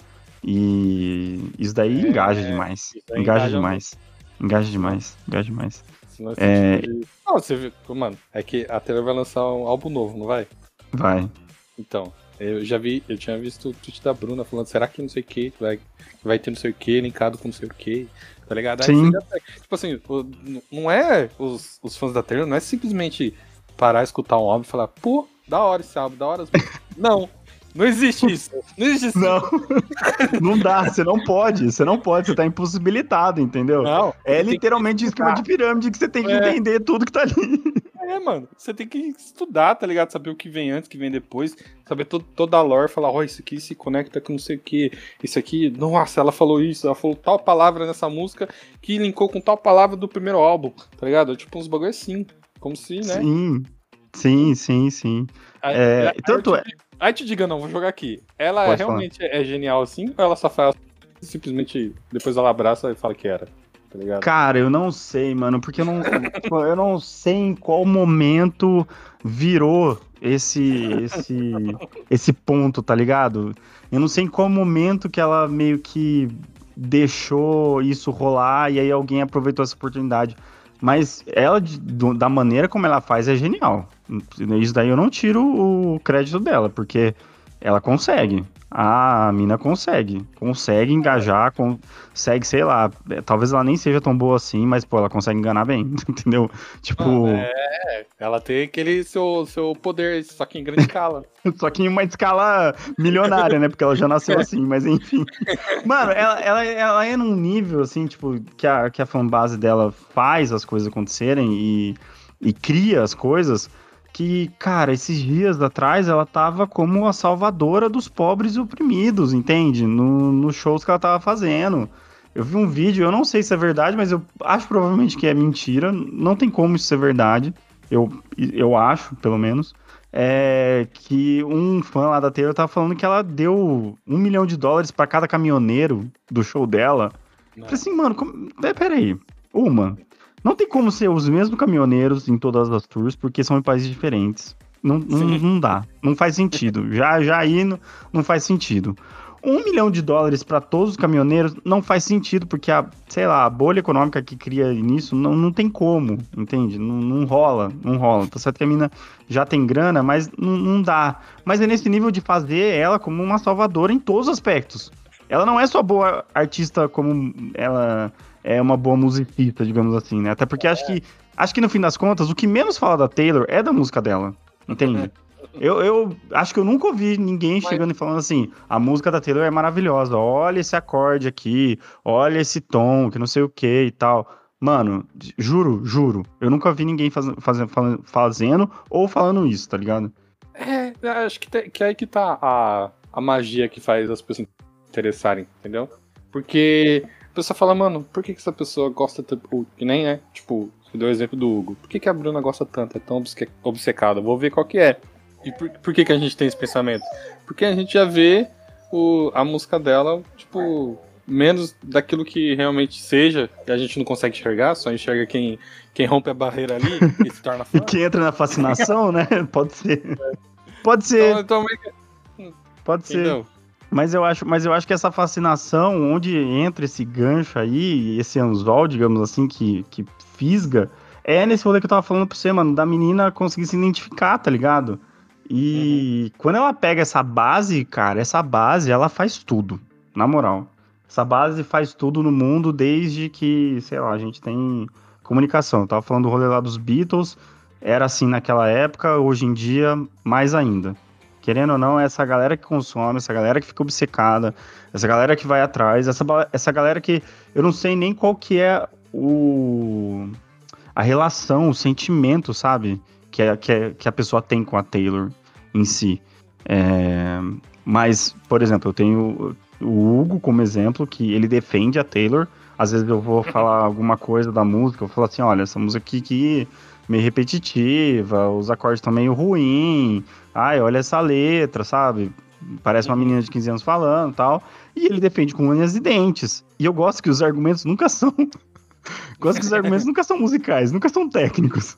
E isso daí É, engaja demais. isso aí Engaja engaja demais. Engaja demais. Engaja demais. Esse lance É. de- Não, você viu, mano, é que a Taylor vai lançar um álbum novo, não vai? Vai. Então, eu já vi, eu tinha visto o tweet da Bruna falando, será que não sei o que, vai, que vai ter não sei o que, linkado com não sei o que, tá ligado? Aí Sim. você já pega- tipo assim, o- não é, os, os fãs da Taylor, não é simplesmente parar, escutar um álbum e falar, pô, da hora esse álbum, da hora as músicas. Não, Não existe isso. Não existe isso. Não, não dá, você não pode, você não pode, você tá impossibilitado, entendeu? Não, É literalmente esquema de pirâmide que você tem que é. entender tudo que tá ali. É, mano, você tem que estudar, tá ligado? Saber o que vem antes, o que vem depois, saber todo, toda a lore, falar, ó, oh, isso aqui se conecta com não sei o que, isso aqui, nossa, ela falou isso, ela falou tal palavra nessa música que linkou com tal palavra do primeiro álbum, tá ligado? Tipo, uns bagulho assim, como se, né? Sim, sim, sim, sim. Aí, é, aí, tanto aí, é... aí te diga, não, vou jogar aqui. Ela Pode realmente falar. É genial assim, ou ela só faz simplesmente, depois ela abraça e fala que era? Tá ligado? Cara, eu não sei, mano, porque eu não, eu não sei em qual momento virou esse, esse, esse ponto, tá ligado? Eu não sei em qual momento que ela meio que deixou isso rolar e aí alguém aproveitou essa oportunidade. Mas ela, da maneira como ela faz, é genial. Isso daí eu não tiro o crédito dela, porque ela consegue. A mina consegue. Consegue engajar, consegue, sei lá, talvez ela nem seja tão boa assim, mas, pô, ela consegue enganar bem, entendeu? Tipo... É, ela tem aquele seu, seu poder, só que em grande escala. Só que em uma escala milionária, né? Porque ela já nasceu assim, mas enfim. Mano, ela, ela, ela é num nível, assim, tipo, que a, que a fanbase dela faz as coisas acontecerem e, e cria as coisas... que, cara, esses dias atrás ela tava como a salvadora dos pobres e oprimidos, entende? No, nos shows que ela tava fazendo. Eu vi um vídeo, eu não sei se é verdade, mas eu acho provavelmente que é mentira. Não tem como isso ser verdade. Eu, eu acho, pelo menos. É que um fã lá da Taylor tava falando que ela deu um milhão de dólares pra cada caminhoneiro do show dela. Eu falei assim, mano, como... é, peraí. Uma... Não tem como ser os mesmos caminhoneiros em todas as tours, porque são em países diferentes. Não, não, não dá. Não faz sentido. Já, já aí não, não faz sentido. Um milhão de dólares para todos os caminhoneiros não faz sentido, porque a, sei lá, a bolha econômica que cria nisso não, não tem como, entende? Não, não rola, não rola. Tá certo que a mina já tem grana, mas não, não dá. Mas é nesse nível de fazer ela como uma salvadora em todos os aspectos. Ela não é só boa artista como ela... é uma boa musicista, digamos assim, né? Até porque é. acho que acho que no fim das contas, o que menos fala da Taylor é da música dela, entende? eu, eu acho que eu nunca ouvi ninguém Mas... chegando e falando assim, a música da Taylor é maravilhosa, olha esse acorde aqui, olha esse tom, que não sei o que e tal. Mano, juro, juro, eu nunca vi ninguém faz, faz, faz, fazendo ou falando isso, tá ligado? É, acho que, te, que é aí que tá a, a magia que faz as pessoas se interessarem, entendeu? Porque... a pessoa fala, mano, por que, que essa pessoa gosta tanto? Que nem é, tipo, você deu o exemplo do Hugo. Por que, que a Bruna gosta tanto? É tão obcecada? Vou ver qual que é. E por, por que, que a gente tem esse pensamento? Porque a gente já vê o, a música dela, tipo, menos daquilo que realmente seja, que a gente não consegue enxergar, só enxerga quem, quem rompe a barreira ali e se torna fã. E quem entra na fascinação, né? Pode ser. É. Pode ser. Então, então, Pode ser. Mas eu, acho, mas eu acho que essa fascinação, onde entra esse gancho aí, esse anzol, digamos assim, que, que fisga, é nesse rolê que eu tava falando pra você, mano, da menina conseguir se identificar, tá ligado? E uhum. quando ela pega essa base, cara, essa base, ela faz tudo, na moral. Essa base faz tudo no mundo desde que, sei lá, a gente tem comunicação. Eu tava falando do rolê lá dos Beatles, era assim naquela época, hoje em dia, mais ainda. Querendo ou não, é essa galera que consome, essa galera que fica obcecada, essa galera que vai atrás, essa, essa galera que eu não sei nem qual que é o, a relação, o sentimento, sabe? Que, é, que, é, que a pessoa tem com a Taylor em si. É, mas, por exemplo, eu tenho o Hugo como exemplo, que ele defende a Taylor. Às vezes eu vou falar alguma coisa da música, eu vou falar assim, olha, essa música aqui que meio repetitiva, os acordes estão meio ruins, ai, olha essa letra, sabe? Parece uma menina de quinze anos falando e tal. E ele defende com unhas e dentes. E eu gosto que os argumentos nunca são... gosto que os argumentos nunca são musicais, nunca são técnicos.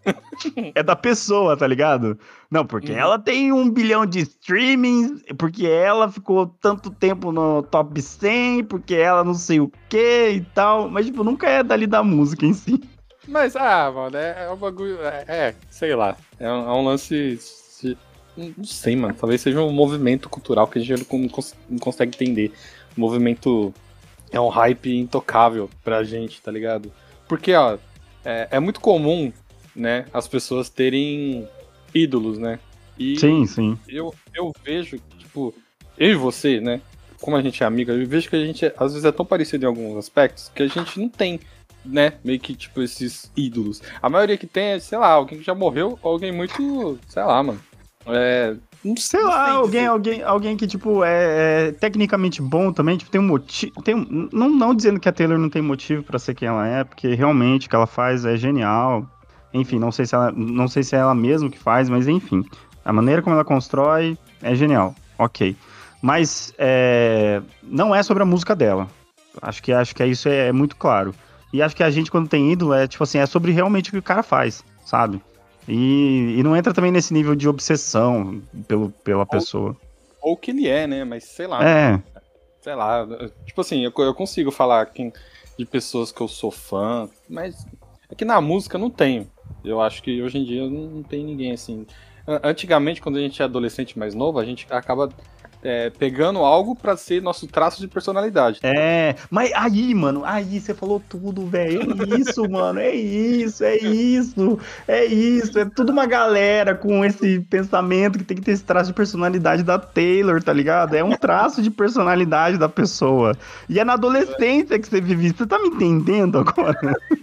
É da pessoa, tá ligado? Não, porque uhum. ela tem um bilhão de streamings, porque ela ficou tanto tempo no top cem, porque ela não sei o que e tal. Mas, tipo, nunca é dali da música em si. Mas, ah, mano, é, é um bagulho... É, é, sei lá. É um, é um lance... Se, não sei, mano. Talvez seja um movimento cultural que a gente não, cons- não consegue entender. O movimento é um hype intocável pra gente, tá ligado? Porque, ó, é, é muito comum, né, as pessoas terem ídolos, né? E sim, sim. Eu, eu vejo, tipo, tipo, eu e você, né? Como a gente é amigo, eu vejo que a gente, às vezes, é tão parecido em alguns aspectos que a gente não tem, né? Meio que, tipo, esses ídolos. A maioria que tem é, sei lá, alguém que já morreu ou alguém muito, sei lá, mano. É... Não sei lá, alguém, alguém, alguém que, tipo, é, é tecnicamente bom também, tipo, tem um motivo, tem um, não, não dizendo que a Taylor não tem motivo pra ser quem ela é, porque realmente o que ela faz é genial, enfim, não sei se ela, não sei se é ela mesma que faz, mas enfim, a maneira como ela constrói é genial, ok, mas é, não é sobre a música dela, acho que, acho que isso é, é muito claro, e acho que a gente quando tem ídolo é, tipo assim, é sobre realmente o que o cara faz, sabe? E, e não entra também nesse nível de obsessão pelo, pela ou, pessoa. Ou o que ele é, né? Mas sei lá. É. Sei lá. Tipo assim, eu, eu consigo falar quem, de pessoas que eu sou fã, mas é que na música não tenho. Eu acho que hoje em dia não, não tem ninguém assim. Antigamente, quando a gente é adolescente mais novo, a gente acaba é, pegando algo pra ser nosso traço de personalidade. É, mas aí, mano, aí você falou tudo, velho. É isso, mano, é isso, é isso, é isso. É tudo uma galera com esse pensamento que tem que ter esse traço de personalidade da Taylor, tá ligado? É um traço de personalidade da pessoa. E é na adolescência que você vive isso. Você tá me entendendo agora?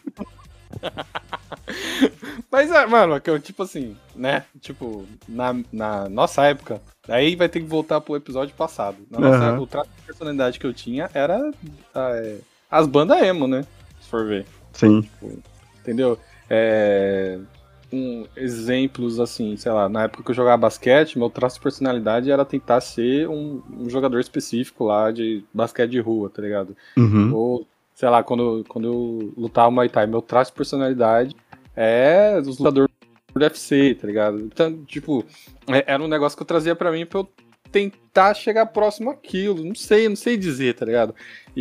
Mas, é, mano, tipo assim, né? Tipo, na, na nossa época, aí vai ter que voltar pro episódio passado. Na nossa Uhum. época, o traço de personalidade que eu tinha era é, as bandas emo, né? Se for ver. Sim. Tipo, entendeu? É, um, exemplos, assim, sei lá, na época que eu jogava basquete, meu traço de personalidade era tentar ser um, um jogador específico lá de basquete de rua, tá ligado? Uhum. Ou, sei lá, quando, quando eu lutava Muay Thai, meu traço de personalidade é os lutadores do U F C, tá ligado? Então, tipo, é, era um negócio que eu trazia pra mim pra eu tentar chegar próximo àquilo. Não sei, não sei dizer, tá ligado?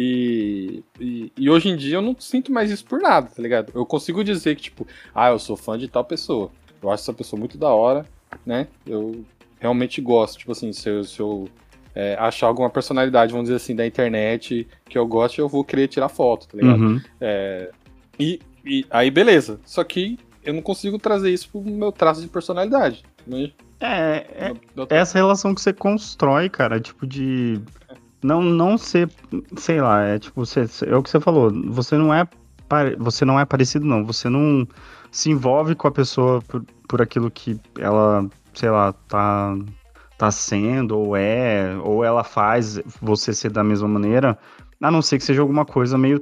E, e, e hoje em dia eu não sinto mais isso por nada, tá ligado? Eu consigo dizer que, tipo, ah, eu sou fã de tal pessoa. Eu acho essa pessoa muito da hora, né? Eu realmente gosto. Tipo assim, se eu, se eu é, achar alguma personalidade, vamos dizer assim, da internet que eu gosto, eu vou querer tirar foto, tá ligado? Uhum. É, e, e aí, beleza. Só que eu não consigo trazer isso pro meu traço de personalidade. Né? É, é essa relação que você constrói, cara, tipo de não não ser, sei lá, é tipo, você, é o que você falou, você não é você não é parecido não, você não se envolve com a pessoa por, por aquilo que ela, sei lá, tá tá sendo ou é, ou ela faz você ser da mesma maneira, a não ser que seja alguma coisa meio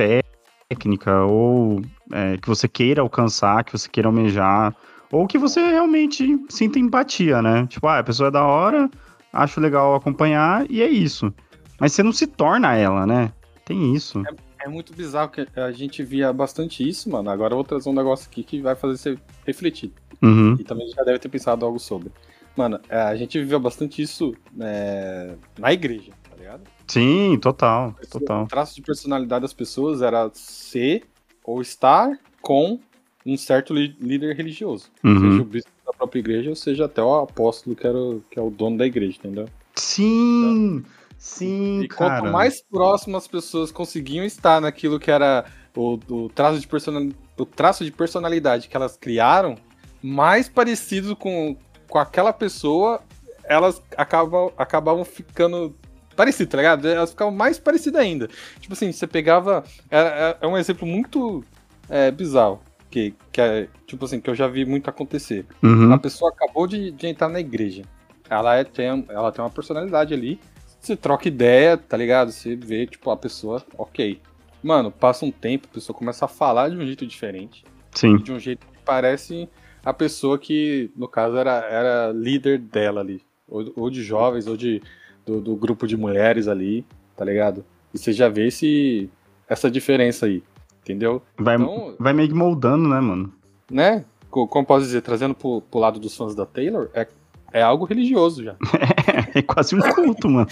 técnica ou é, que você queira alcançar, que você queira almejar. Ou que você realmente sinta empatia, né? Tipo, ah, a pessoa é da hora, acho legal acompanhar e é isso. Mas você não se torna ela, né? Tem isso. É, é muito bizarro que a gente via bastante isso, mano. Agora eu vou trazer um negócio aqui que vai fazer você refletir. Uhum. E também já deve ter pensado algo sobre. Mano, a gente viveu bastante isso é, na igreja, tá ligado? Sim, total, total. O traço de personalidade das pessoas era ser ou estar com um certo líder religioso. Uhum. Seja o bispo da própria igreja, ou seja até o apóstolo que, era o, que é o dono da igreja, entendeu? Sim, então, sim, e cara. quanto mais próximo as pessoas conseguiam estar naquilo que era o, o, traço, de personal, o traço de personalidade que elas criaram, mais parecido com, com aquela pessoa, elas acabam, acabavam ficando parecidas, tá ligado? Elas ficavam mais parecidas ainda. Tipo assim, você pegava... É, é um exemplo muito é, bizarro. Que, que é, tipo assim, que eu já vi muito acontecer. Uhum. A pessoa acabou de, de entrar na igreja. Ela, é, tem, ela tem uma personalidade ali. Você troca ideia, tá ligado? Você vê, tipo, a pessoa, ok. Mano, passa um tempo, a pessoa começa a falar de um jeito diferente. Sim. De um jeito que parece a pessoa que, no caso, era, era líder dela ali. Ou, ou de jovens, ou de, do, do grupo de mulheres ali, tá ligado? E você já vê esse, essa diferença aí. Entendeu? Vai, então, vai meio que moldando, né, mano? Né? Como posso dizer, trazendo pro, pro lado dos fãs da Taylor, é, é algo religioso já. É, é quase um culto, mano.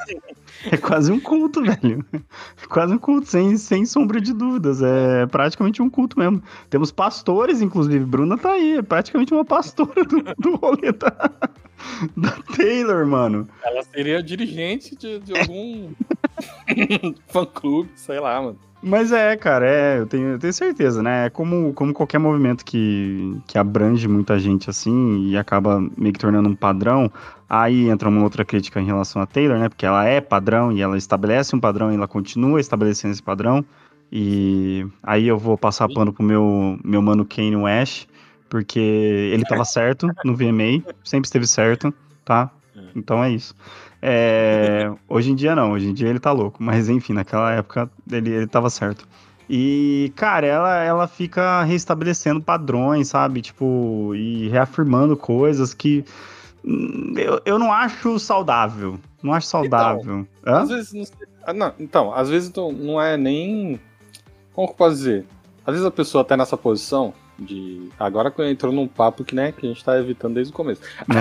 É quase um culto, velho. É quase um culto, sem, sem sombra de dúvidas. É praticamente um culto mesmo. Temos pastores, inclusive. Bruna tá aí, é praticamente uma pastora do, do rolê da, da Taylor, mano. Ela seria dirigente de, de algum fã-clube, sei lá, mano. Mas é, cara, é, eu tenho, eu tenho certeza, né? É como, como qualquer movimento que, que abrange muita gente assim e acaba meio que tornando um padrão. Aí entra uma outra crítica em relação a Taylor, né? Porque ela é padrão e ela estabelece um padrão e ela continua estabelecendo esse padrão. E aí eu vou passar pano pro meu, meu mano Kanye West, porque ele tava certo no V M A, sempre esteve certo, tá? Então é isso. É, hoje em dia não, hoje em dia ele tá louco, mas enfim, naquela época ele, ele tava certo. E, cara, ela, ela fica restabelecendo padrões, sabe? Tipo, e reafirmando coisas que hum, eu, eu não acho saudável. Não acho saudável. Então, Hã? às vezes não, sei- ah, não, então, às vezes não não é nem. Como que eu posso dizer? Às vezes a pessoa tá nessa posição de. Agora que entrou num papo que, né, que a gente tá evitando desde o começo.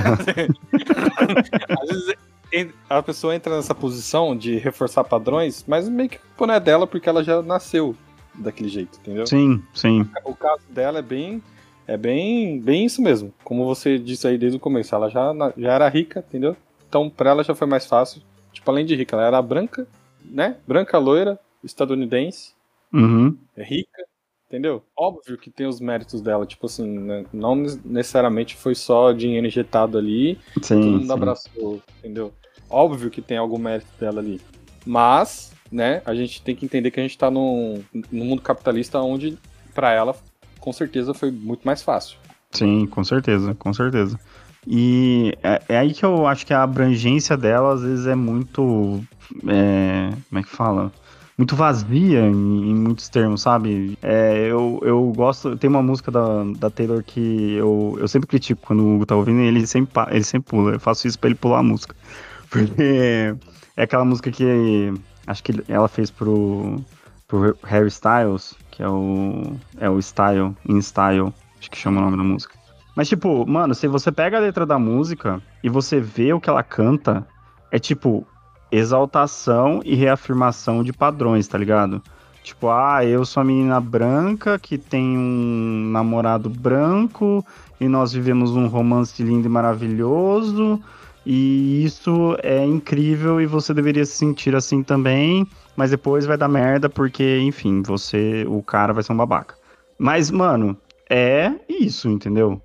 Às vezes en- a pessoa entra nessa posição de reforçar padrões, mas meio que por não é dela porque ela já nasceu daquele jeito, entendeu? Sim, sim. O caso dela é bem. É bem, bem isso mesmo. Como você disse aí desde o começo. Ela já, na- já era rica, entendeu? Então pra ela já foi mais fácil. Tipo, além de rica, ela era branca, né? Branca, loira, estadunidense, Uhum. é rica, entendeu? Óbvio que tem os méritos dela. Tipo assim, né, não necessariamente foi só dinheiro injetado ali. Todo Sim, mundo sim. abraçou, entendeu? Óbvio que tem algum mérito dela ali. Mas, né, a gente tem que entender que a gente tá num, num mundo capitalista onde, pra ela, com certeza foi muito mais fácil. Sim, com certeza, com certeza. E é, é aí que eu acho que a abrangência dela às vezes é muito. É, como é que fala? Muito vazia em, em muitos termos, sabe? É, eu, eu gosto. Tem uma música da, da Taylor que eu, eu sempre critico quando o Hugo tá ouvindo e ele sempre, pa- ele sempre pula. Eu faço isso pra ele pular a música. Porque é aquela música que acho que ela fez pro, pro Harry Styles, que é o, é o Style, In Style, acho que chama o nome da música. Mas, tipo, mano, se você pega a letra da música e você vê o que ela canta, é tipo exaltação e reafirmação de padrões, tá ligado? Tipo, ah, eu sou a menina branca que tem um namorado branco e nós vivemos um romance lindo e maravilhoso. E isso é incrível e você deveria se sentir assim também, mas depois vai dar merda porque, enfim, você, o cara vai ser um babaca. Mas, mano, é isso, entendeu?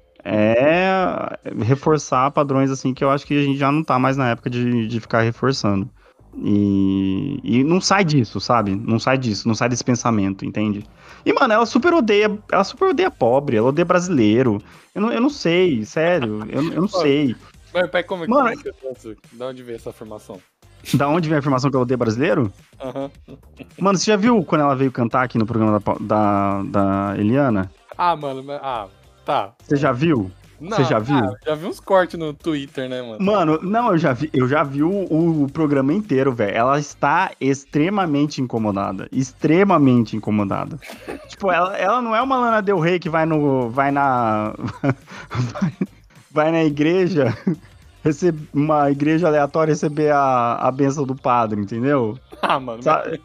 É reforçar padrões assim que eu acho que a gente já não tá mais na época de, de ficar reforçando. E, e não sai disso, sabe? Não sai disso, não sai desse pensamento, entende? E, mano, ela super odeia, ela super odeia pobre, ela odeia brasileiro. Eu não, eu não sei, sério, eu, eu não sei. Mas, pai, como é que Mano, como é que eu trouxe? Da onde veio essa afirmação? Da onde vem a afirmação que ela odeia brasileiro? Aham. Mano, você já viu quando ela veio cantar aqui no programa da, da, da Eliana? Ah, mano, mas- ah, tá. Você já viu? Não, Você já viu? ah, já vi uns cortes no Twitter, né, mano? Mano, não, eu já vi, eu já vi o, o programa inteiro, velho. Ela está extremamente incomodada. Extremamente incomodada. Tipo, ela, ela não é uma Lana Del Rey que vai no. Vai na. vai, vai na igreja. Receber, uma igreja aleatória receber a, a benção do padre, entendeu? Ah, mano. Sabe?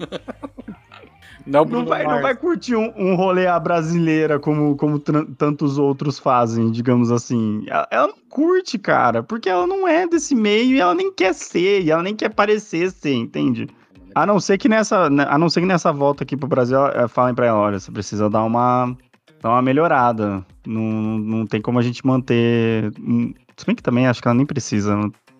Não, é o Não Bruno vai, não Mars. vai curtir um, um rolê à brasileira como, como tran- tantos outros fazem, digamos assim. Ela, ela não curte, cara, porque ela não é desse meio e ela nem quer ser, e ela nem quer parecer ser, entende? A não ser que nessa, a não ser que nessa volta aqui pro Brasil, eh, falem pra ela, olha, você precisa dar uma, dar uma melhorada. Não, não tem como a gente manter... hum, Se bem que também acho que ela nem precisa.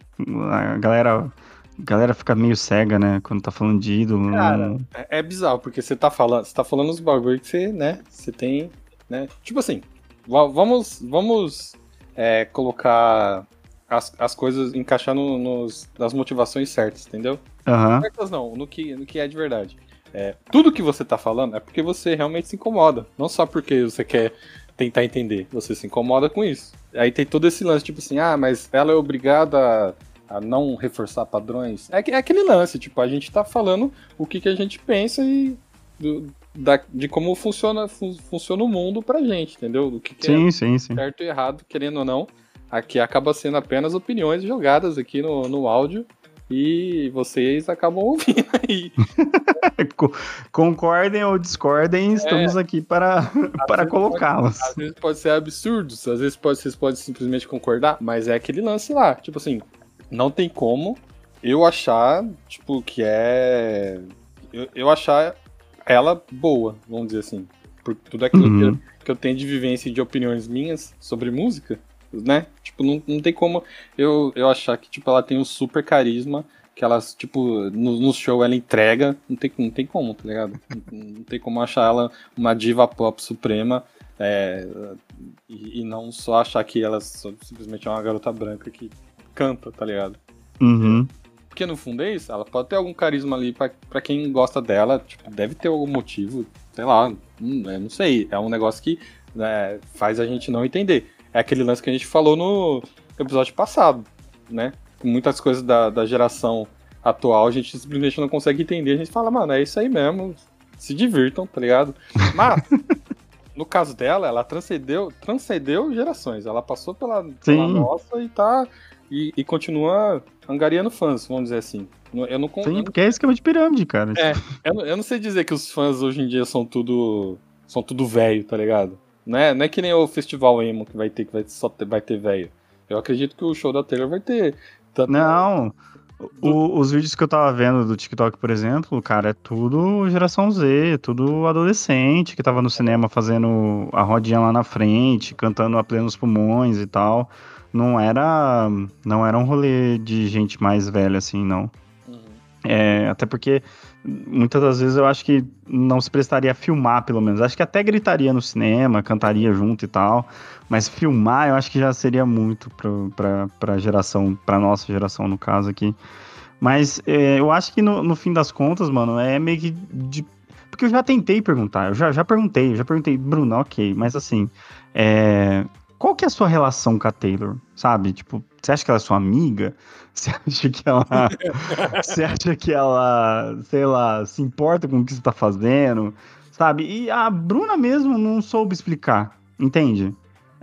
A galera... A galera fica meio cega, né, quando tá falando de ídolo. Cara, não- é, é bizarro, porque você tá falando, você tá falando os bagulho que você, né, você tem, né, tipo assim, va- vamos, vamos é, colocar as, as coisas, encaixar no- nos, nas motivações certas, entendeu? Aham. Certas não, no que, no que é de verdade. É, tudo que você tá falando é porque você realmente se incomoda, não só porque você quer tentar entender, você se incomoda com isso. Aí tem todo esse lance, tipo assim, ah, mas ela é obrigada a a não reforçar padrões. É, que- é aquele lance, tipo, a gente tá falando o que, que a gente pensa e do- da- de como funciona, fun- funciona o mundo pra gente, entendeu? O que, que Sim, sim, sim. é certo e errado, querendo ou não. Aqui acaba sendo apenas opiniões jogadas aqui no, no áudio e vocês acabam ouvindo aí. Co- Concordem ou discordem, estamos aqui para, para vezes colocá-las. Às vezes pode ser absurdo, às vezes pode, vocês podem simplesmente concordar, mas é aquele lance lá, tipo assim, não tem como eu achar, tipo, que é... Eu, eu achar ela boa, vamos dizer assim. Por tudo aquilo Uhum. que, eu, que eu tenho de vivência e de opiniões minhas sobre música, né? Tipo, não, não tem como eu, eu achar que, tipo, ela tem um super carisma, que ela, tipo, no, no show ela entrega, não tem, não tem como, tá ligado? Não, não tem como achar ela uma diva pop suprema, é, e, e não só achar que ela só, simplesmente é uma garota branca que canta, tá ligado? Uhum. Porque no fundo é isso, ela pode ter algum carisma ali pra, pra quem gosta dela, tipo, deve ter algum motivo, sei lá, hum, eu não sei, é um negócio que, né, faz a gente não entender. É aquele lance que a gente falou no episódio passado, né? Muitas coisas da, da geração atual a gente simplesmente não consegue entender, a gente fala, mano, é isso aí mesmo, se divirtam, tá ligado? Mas, no caso dela, ela transcendeu, transcendeu gerações, ela passou pela, pela Sim. nossa e tá... E, e continua angariando fãs, vamos dizer assim. Eu não, Sim, eu porque é esquema de pirâmide, cara. não, é, eu, não, eu não sei dizer que os fãs hoje em dia são tudo são tudo velho, tá ligado? Não é, não é que nem o festival emo que vai ter, que vai, só ter, vai ter velho. Eu acredito que o show da Taylor vai ter. Tanto Não, do- o- os vídeos que eu tava vendo do TikTok, por exemplo, cara, é tudo geração Z, tudo adolescente que tava no cinema fazendo a rodinha lá na frente, cantando a plenos pulmões e tal. Não era, não era um rolê de gente mais velha assim, não. Uhum. É, até porque muitas das vezes eu acho que não se prestaria a filmar, pelo menos. Acho que até gritaria no cinema, cantaria junto e tal. Mas filmar eu acho que já seria muito pro, pra, pra geração, pra nossa geração, no caso aqui. Mas é, eu acho que no, no fim das contas, mano, é meio que de. Porque eu já tentei perguntar, eu já, já perguntei, eu já perguntei, Bruno, ok, mas assim, é, qual que é a sua relação com a Taylor, sabe? Tipo, você acha que ela é sua amiga? Você acha que ela, você acha que ela, sei lá, se importa com o que você tá fazendo, sabe? E a Bruna mesmo não soube explicar, entende?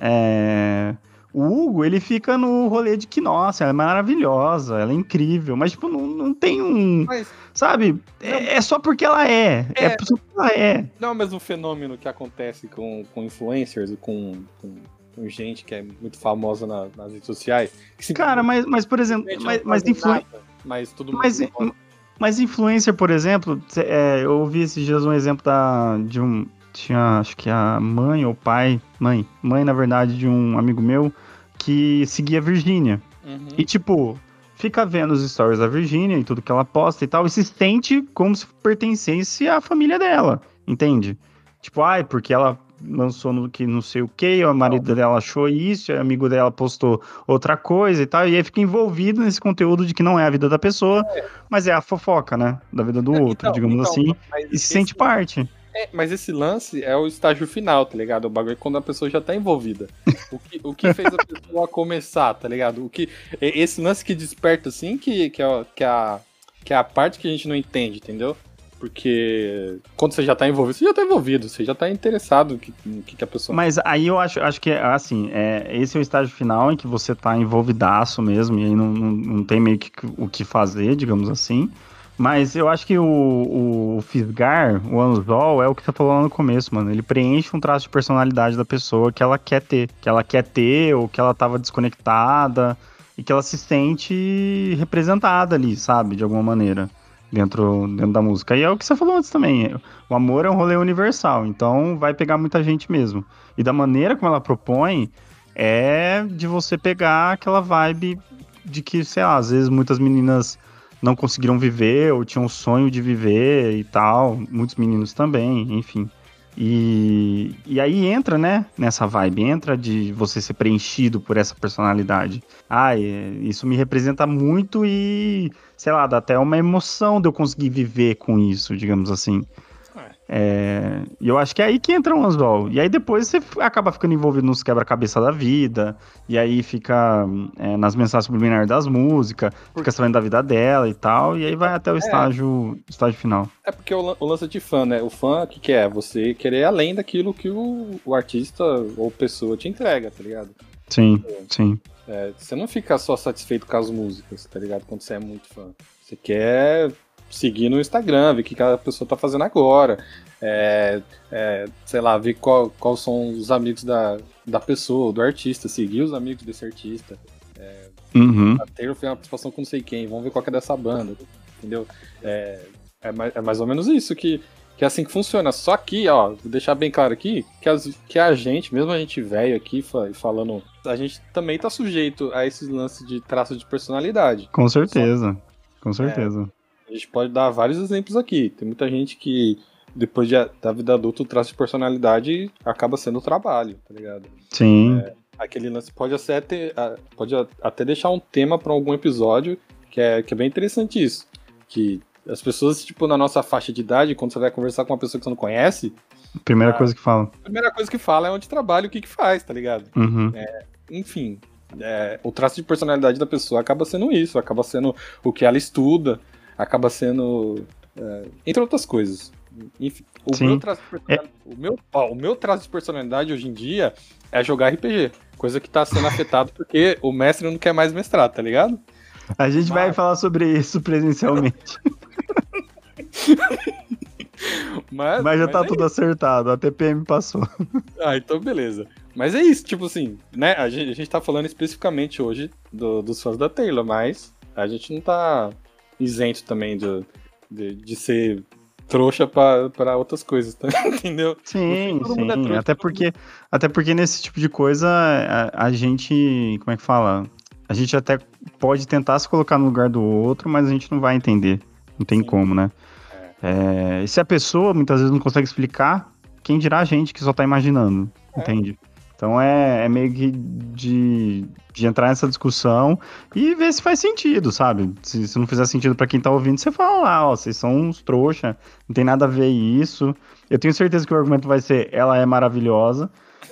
É, o Hugo, ele fica no rolê de que, nossa, ela é maravilhosa, ela é incrível, mas, tipo, não, não tem um, Mas sabe? Não. É, é só porque ela é, é, É. só porque ela é. não é o mesmo fenômeno que acontece com, com influencers e com, com, com gente que é muito famosa na- nas redes sociais. Que Cara, mas, mas por exemplo, simplesmente mas, não mas, fazem influ... nada, mas todo mundo mas, gosta. mas influencer, por exemplo, cê- é, eu ouvi esses dias um exemplo da, de um. Tinha, acho que a mãe ou pai. Mãe. Mãe, na verdade, de um amigo meu que seguia a Virgínia. Uhum. E, tipo, fica vendo os stories da Virgínia e tudo que ela posta e tal, e se sente como se pertencesse à família dela, entende? Tipo, ai, porque ela lançou no que não sei o que, o marido dela achou isso, o amigo dela postou outra coisa e tal, e aí fica envolvido nesse conteúdo de que não é a vida da pessoa, mas é a fofoca, né? Da vida do outro, Então, digamos então, assim, mas e se esse- sente parte. É, mas esse lance é o estágio final, tá ligado? O bagulho é quando a pessoa já tá envolvida. O que, o que fez a pessoa começar, tá ligado? O que, é esse lance que desperta, assim, que, que, é, que, é a, que é a parte que a gente não entende, entendeu? Porque quando você já tá envolvido, você já tá envolvido, você já tá interessado no que, no que, que a pessoa... Mas aí eu acho, acho que, é assim, é, esse é o estágio final em que você tá envolvidaço mesmo, e aí não, não, não tem meio que o que fazer, digamos assim. Mas eu acho que o, o fisgar, o anzol, é o que você falou lá no começo, mano. Ele preenche um traço de personalidade da pessoa que ela quer ter. Que ela quer ter, ou que ela tava desconectada, e que ela se sente representada ali, sabe? De alguma maneira, dentro, dentro da música. E é o que você falou antes também. O amor é um rolê universal, então vai pegar muita gente mesmo. E da maneira como ela propõe, é de você pegar aquela vibe de que, sei lá, às vezes muitas meninas não conseguiram viver ou tinham um sonho de viver e tal, muitos meninos também, enfim. E, e aí entra, né, nessa vibe, entra de você ser preenchido por essa personalidade. Ah, é, isso me representa muito e, sei lá, dá até uma emoção de eu conseguir viver com isso, digamos assim. É, e eu acho que é aí que entra o anzol. E aí depois você f- acaba ficando envolvido nos quebra-cabeça da vida, e aí fica é, nas mensagens subliminares das músicas, fica sabendo da vida dela e tal, e aí vai até o estágio, estágio final. É porque o, lan- o lance de fã, né? O fã, o que, que é? Você querer além daquilo que o, o artista ou pessoa te entrega, tá ligado? Sim, sim. É, você não fica só satisfeito com as músicas, tá ligado? Quando você é muito fã. Você quer seguir no Instagram, ver o que que a pessoa tá fazendo agora. É, é, sei lá, ver qual, quais são os amigos da, da pessoa, do artista, seguir os amigos desse artista. Uhum. A Taylor fez uma participação com não sei quem, vamos ver qual que é dessa banda, entendeu? É, é, mais, é mais ou menos isso que, Que é assim que funciona. Só que, ó, vou deixar bem claro aqui, que, as, que a gente, mesmo a gente velho aqui falando, a gente também tá sujeito a esses lances de traço de personalidade. Com certeza, Só, com certeza. É, a gente pode dar vários exemplos aqui. Tem muita gente que, depois de, da vida adulta, o traço de personalidade acaba sendo o trabalho, tá ligado? Sim. É, aquele lance pode até, pode até deixar um tema pra algum episódio, que é, que é bem interessante isso. Que as pessoas, tipo, na nossa faixa de idade, quando você vai conversar com uma pessoa que você não conhece... Primeira a, coisa que fala. A primeira coisa que fala é onde trabalha e o que que faz, tá ligado? Uhum. É, enfim, é, o traço de personalidade da pessoa acaba sendo isso, acaba sendo o que ela estuda, acaba sendo... É, entre outras coisas. Enfim, o Sim. meu, traço de personalidade, é. o, meu, ó, o meu traço de personalidade hoje em dia é jogar R P G. Coisa que tá sendo afetado porque o mestre não quer mais mestrar, tá ligado? A gente Mas... vai falar sobre isso presencialmente. mas, mas já mas tá é tudo isso. Acertado, a T P M passou. Ah, então beleza. Mas é isso, tipo assim, né? A gente, a gente tá falando especificamente hoje do, dos fãs da Taylor, mas a gente não tá isento também de, de, de ser trouxa pra, pra outras coisas, tá? Entendeu? Sim, sim. É trouxa, até, porque, até porque nesse tipo de coisa a, a gente, como é que fala? A gente até pode tentar se colocar no lugar do outro, mas a gente não vai entender. Não tem Sim. como, né? É. É, e se a pessoa muitas vezes não consegue explicar, quem dirá a gente que só tá imaginando, é. Entende? Então é, é meio que de, de entrar nessa discussão e ver se faz sentido, sabe? Se, se não fizer sentido pra quem tá ouvindo, você fala lá, ó, vocês são uns trouxa, não tem nada a ver isso. Eu tenho certeza que o argumento vai ser, ela é maravilhosa.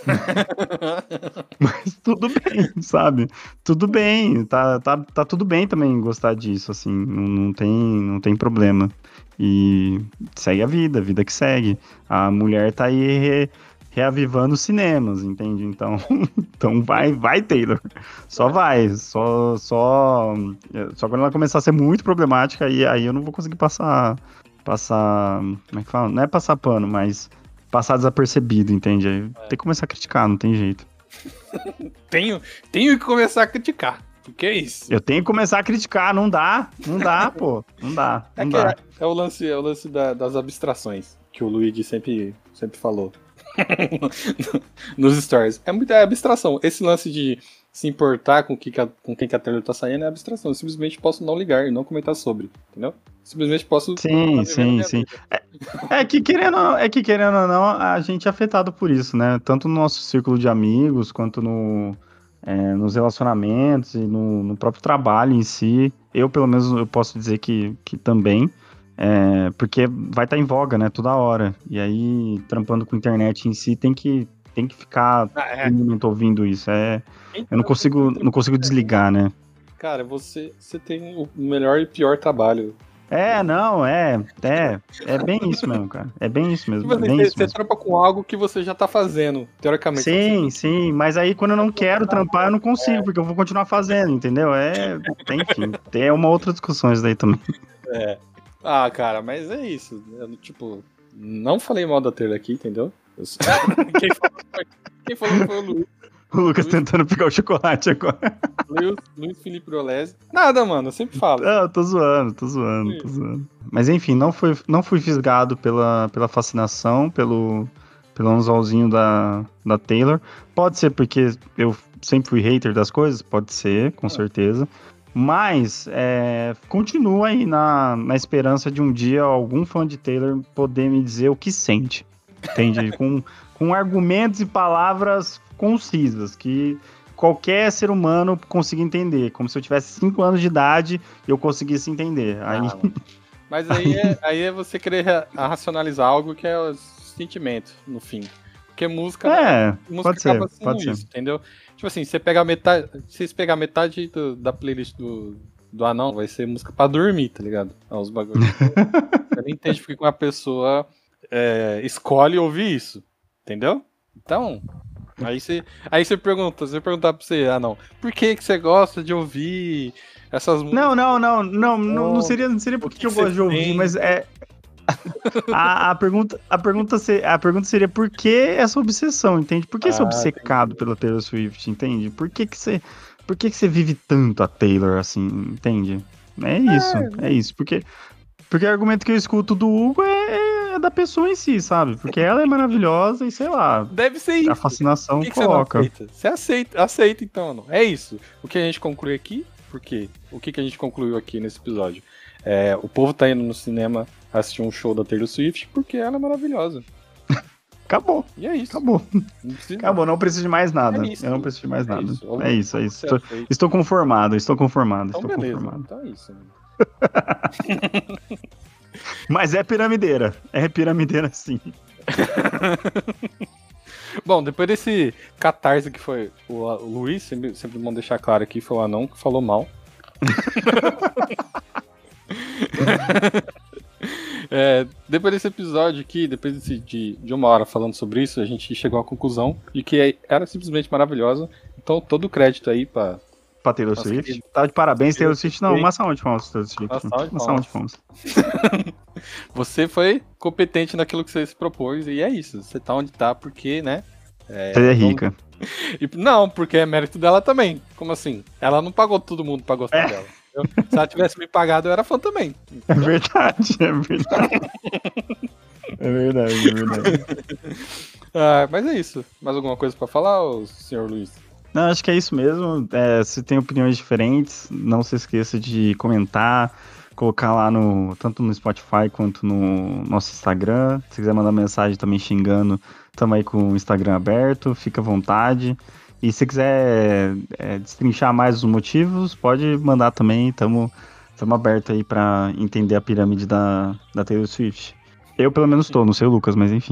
Mas tudo bem, sabe? Tudo bem, tá, tá, tá tudo bem também gostar disso, assim, não, não, tem, não tem problema. E segue a vida, a vida que segue. A mulher tá aí re, reavivando os cinemas, entende? Então, então vai, vai, Taylor. Só vai, só, só, só quando ela começar a ser muito problemática, aí, aí eu não vou conseguir passar, passar, como é que fala? Não é passar pano, mas... passar desapercebido, entende? Aí é. Tem que começar a criticar, não tem jeito. tenho, tenho que começar a criticar. O que é isso? Eu tenho que começar a criticar, não dá, não dá, pô, não dá, não é, dá. É, é o lance, é o lance da, das abstrações, que o Luigi sempre, sempre falou nos stories. É muita abstração. Esse lance de se importar com, que, com quem que a Taylor tá saindo é abstração. Eu simplesmente posso não ligar e não comentar sobre, entendeu? Simplesmente posso... Sim, sim, sim. É, é, que querendo, é que querendo ou não, a gente é afetado por isso, né? Tanto no nosso círculo de amigos, quanto no, é, nos relacionamentos e no, no próprio trabalho em si. Eu, pelo menos, eu posso dizer que, que também. É, porque vai estar em voga, né? Toda hora. E aí, trampando com internet em si, tem que, tem que ficar ah, é. todo momento ouvindo isso. É, então, eu não consigo, não consigo desligar, né? Cara, você, você tem o melhor e pior trabalho. É, não, é, é, é bem isso mesmo, cara, é bem isso mesmo. Tipo, é bem você, isso você mesmo. trampa com algo que você já tá fazendo, teoricamente. Sim, sim, mas aí quando eu não quero trampar, eu não consigo, é. porque eu vou continuar fazendo, entendeu? É, enfim, é uma outra discussão isso daí também. É. Ah, cara, mas é isso, eu, tipo, não falei mal da Taylor aqui, entendeu? Eu... quem, falou, quem falou foi o Luiz. O Lucas Luiz... tentando pegar o chocolate agora. Luiz, Luiz Felipe Brolese. Nada, mano, eu sempre falo. Não, tô zoando, tô zoando, Sim. tô zoando. Mas enfim, não fui, não fui fisgado pela, pela fascinação, pelo, pelo anzolzinho da, da Taylor. Pode ser porque eu sempre fui hater das coisas, pode ser, com ah. certeza. Mas é, continuo aí na, na esperança de um dia algum fã de Taylor poder me dizer o que sente. Entende? com, com argumentos e palavras concisas, que qualquer ser humano consiga entender. Como se eu tivesse cinco anos de idade e eu conseguisse entender. Aí... Ah, mas aí é, aí é você querer racionalizar algo que é o sentimento, no fim. Porque música, é, música pode acaba ser, sendo pode isso, ser. Entendeu? Tipo assim, você pegar metade, se você pegar metade do, da playlist do, do Anão, vai ser música pra dormir, tá ligado? Ah, os bagulhos. Você nem entende porque uma pessoa é, escolhe ouvir isso, entendeu? Então... Aí você, aí você pergunta, você perguntar pra você, ah não, por que que você gosta de ouvir essas músicas? Não, não, não, não, não, não seria, não seria porque que eu gosto de ouvir, tem? Mas é... a, a, pergunta, a, pergunta ser, a pergunta seria por que essa obsessão, entende? Por que ah, ser obcecado entendi. Pela Taylor Swift, entende? Por que que você, por que que você vive tanto a Taylor, assim, entende? É isso, é, é isso, porque, porque o argumento que eu escuto do Hugo é, é é da pessoa em si, sabe? Porque ela é maravilhosa e, sei lá, Deve ser isso. a fascinação Por que que você não coloca. aceita? Você aceita, aceita então, não. É isso. O que a gente conclui aqui, por quê? O que, que a gente concluiu aqui nesse episódio? É, o povo tá indo no cinema assistir um show da Taylor Swift porque ela é maravilhosa. Acabou. E é isso. Acabou. Não precisa- Acabou, não preciso de mais nada. É isso. Eu não preciso de mais É nada. isso. É isso, é isso. Você Estou, aceita. estou conformado, estou conformado, Então, estou beleza. conformado. Então é isso. Amigo. Mas é piramideira. É piramideira sim. Bom, depois desse catarse que foi o, o Luiz, sempre, sempre bom deixar claro aqui, foi o anão que falou mal. É, depois desse episódio aqui, depois desse, de, de uma hora falando sobre isso, a gente chegou à conclusão de que era simplesmente maravilhosa. Então, todo o crédito aí pra. Pra Taylor Nossa, Swift. que- Tá de parabéns, Taylor Swift. Não, Sim. uma salva de palmas, Taylor Swift. Uma salva de Uma salva de palmas. Você foi competente naquilo que você se propôs, e é isso. Você tá onde tá porque, né? É, Você é vamos- rica. E- não, porque é mérito dela também. Como assim? Ela não pagou todo mundo pra gostar É. dela. Eu- se ela tivesse me pagado, eu era fã também. É verdade, é verdade. É verdade, é verdade. Ah, mas é isso. Mais alguma coisa pra falar, ô, senhor Luiz? Não, acho que é isso mesmo. É, se tem opiniões diferentes, não se esqueça de comentar, colocar lá no tanto no Spotify quanto no nosso Instagram. Se quiser mandar mensagem também xingando, tamo aí com o Instagram aberto, fica à vontade. E se quiser é, destrinchar mais os motivos, pode mandar também, tamo, tamo aberto aí pra entender a pirâmide da, da Taylor Swift. Eu pelo menos tô, não sei o Lucas, mas enfim.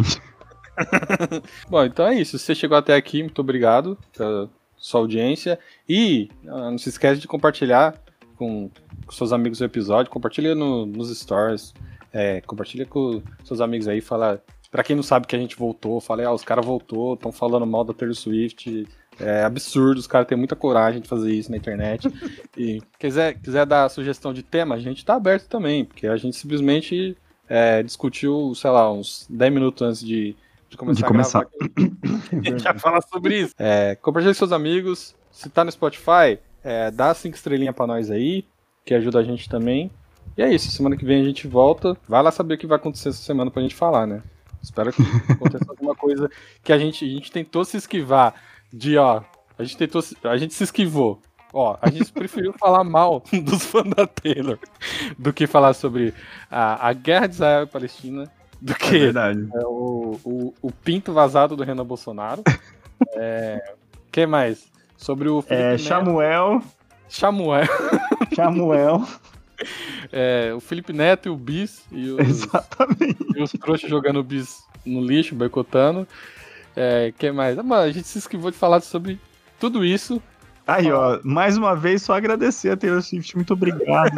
Bom, então é isso. Se você chegou até aqui, muito obrigado pela sua audiência. E ah, não se esquece de compartilhar com, com seus amigos o episódio. Compartilha no- nos stories. É, compartilha com seus amigos aí. Fala. Pra quem não sabe que a gente voltou, fala, ah, os caras voltou, estão falando mal da Taylor Swift. É absurdo, os caras têm muita coragem de fazer isso na internet. E quiser, quiser dar sugestão de tema, a gente tá aberto também, porque a gente simplesmente é, discutiu, sei lá, uns dez minutos antes de, de começar De a começar. gravar. A gente vai falar sobre isso. É, compartilha com seus amigos. Se tá no Spotify, é, dá cinco estrelinhas pra nós aí, que ajuda a gente também. E é isso, semana que vem a gente volta. Vai lá saber o que vai acontecer essa semana pra gente falar, né? Espero que aconteça alguma coisa que a gente, a gente tentou se esquivar de, ó, a gente tentou, se- a gente se esquivou. Ó, a gente preferiu falar mal dos fãs da Taylor do que falar sobre a, a guerra de Israel e Palestina, do É que verdade. é, o, o, o pinto vazado do Renan Bolsonaro. É, que mais? Sobre o Felipe É, Neto, Samuel, Samuel, Samuel, é, o Felipe Neto e o Bis e os, exatamente. e os trouxas jogando o Bis no lixo, boicotando. É, que mais? Ah, mano, a gente se esquivou de falar sobre tudo isso. Aí, ó, mais uma vez, só agradecer a Taylor Swift, muito obrigado.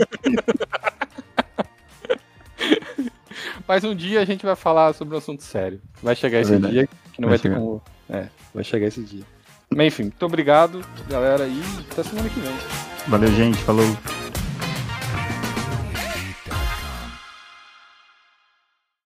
Mas um dia a gente vai falar sobre um assunto sério. Vai chegar É esse verdade. dia que não vai, Vai ter chegar. como. É, vai chegar esse dia. Mas enfim, muito obrigado, galera, e até semana que vem. Valeu, gente, falou.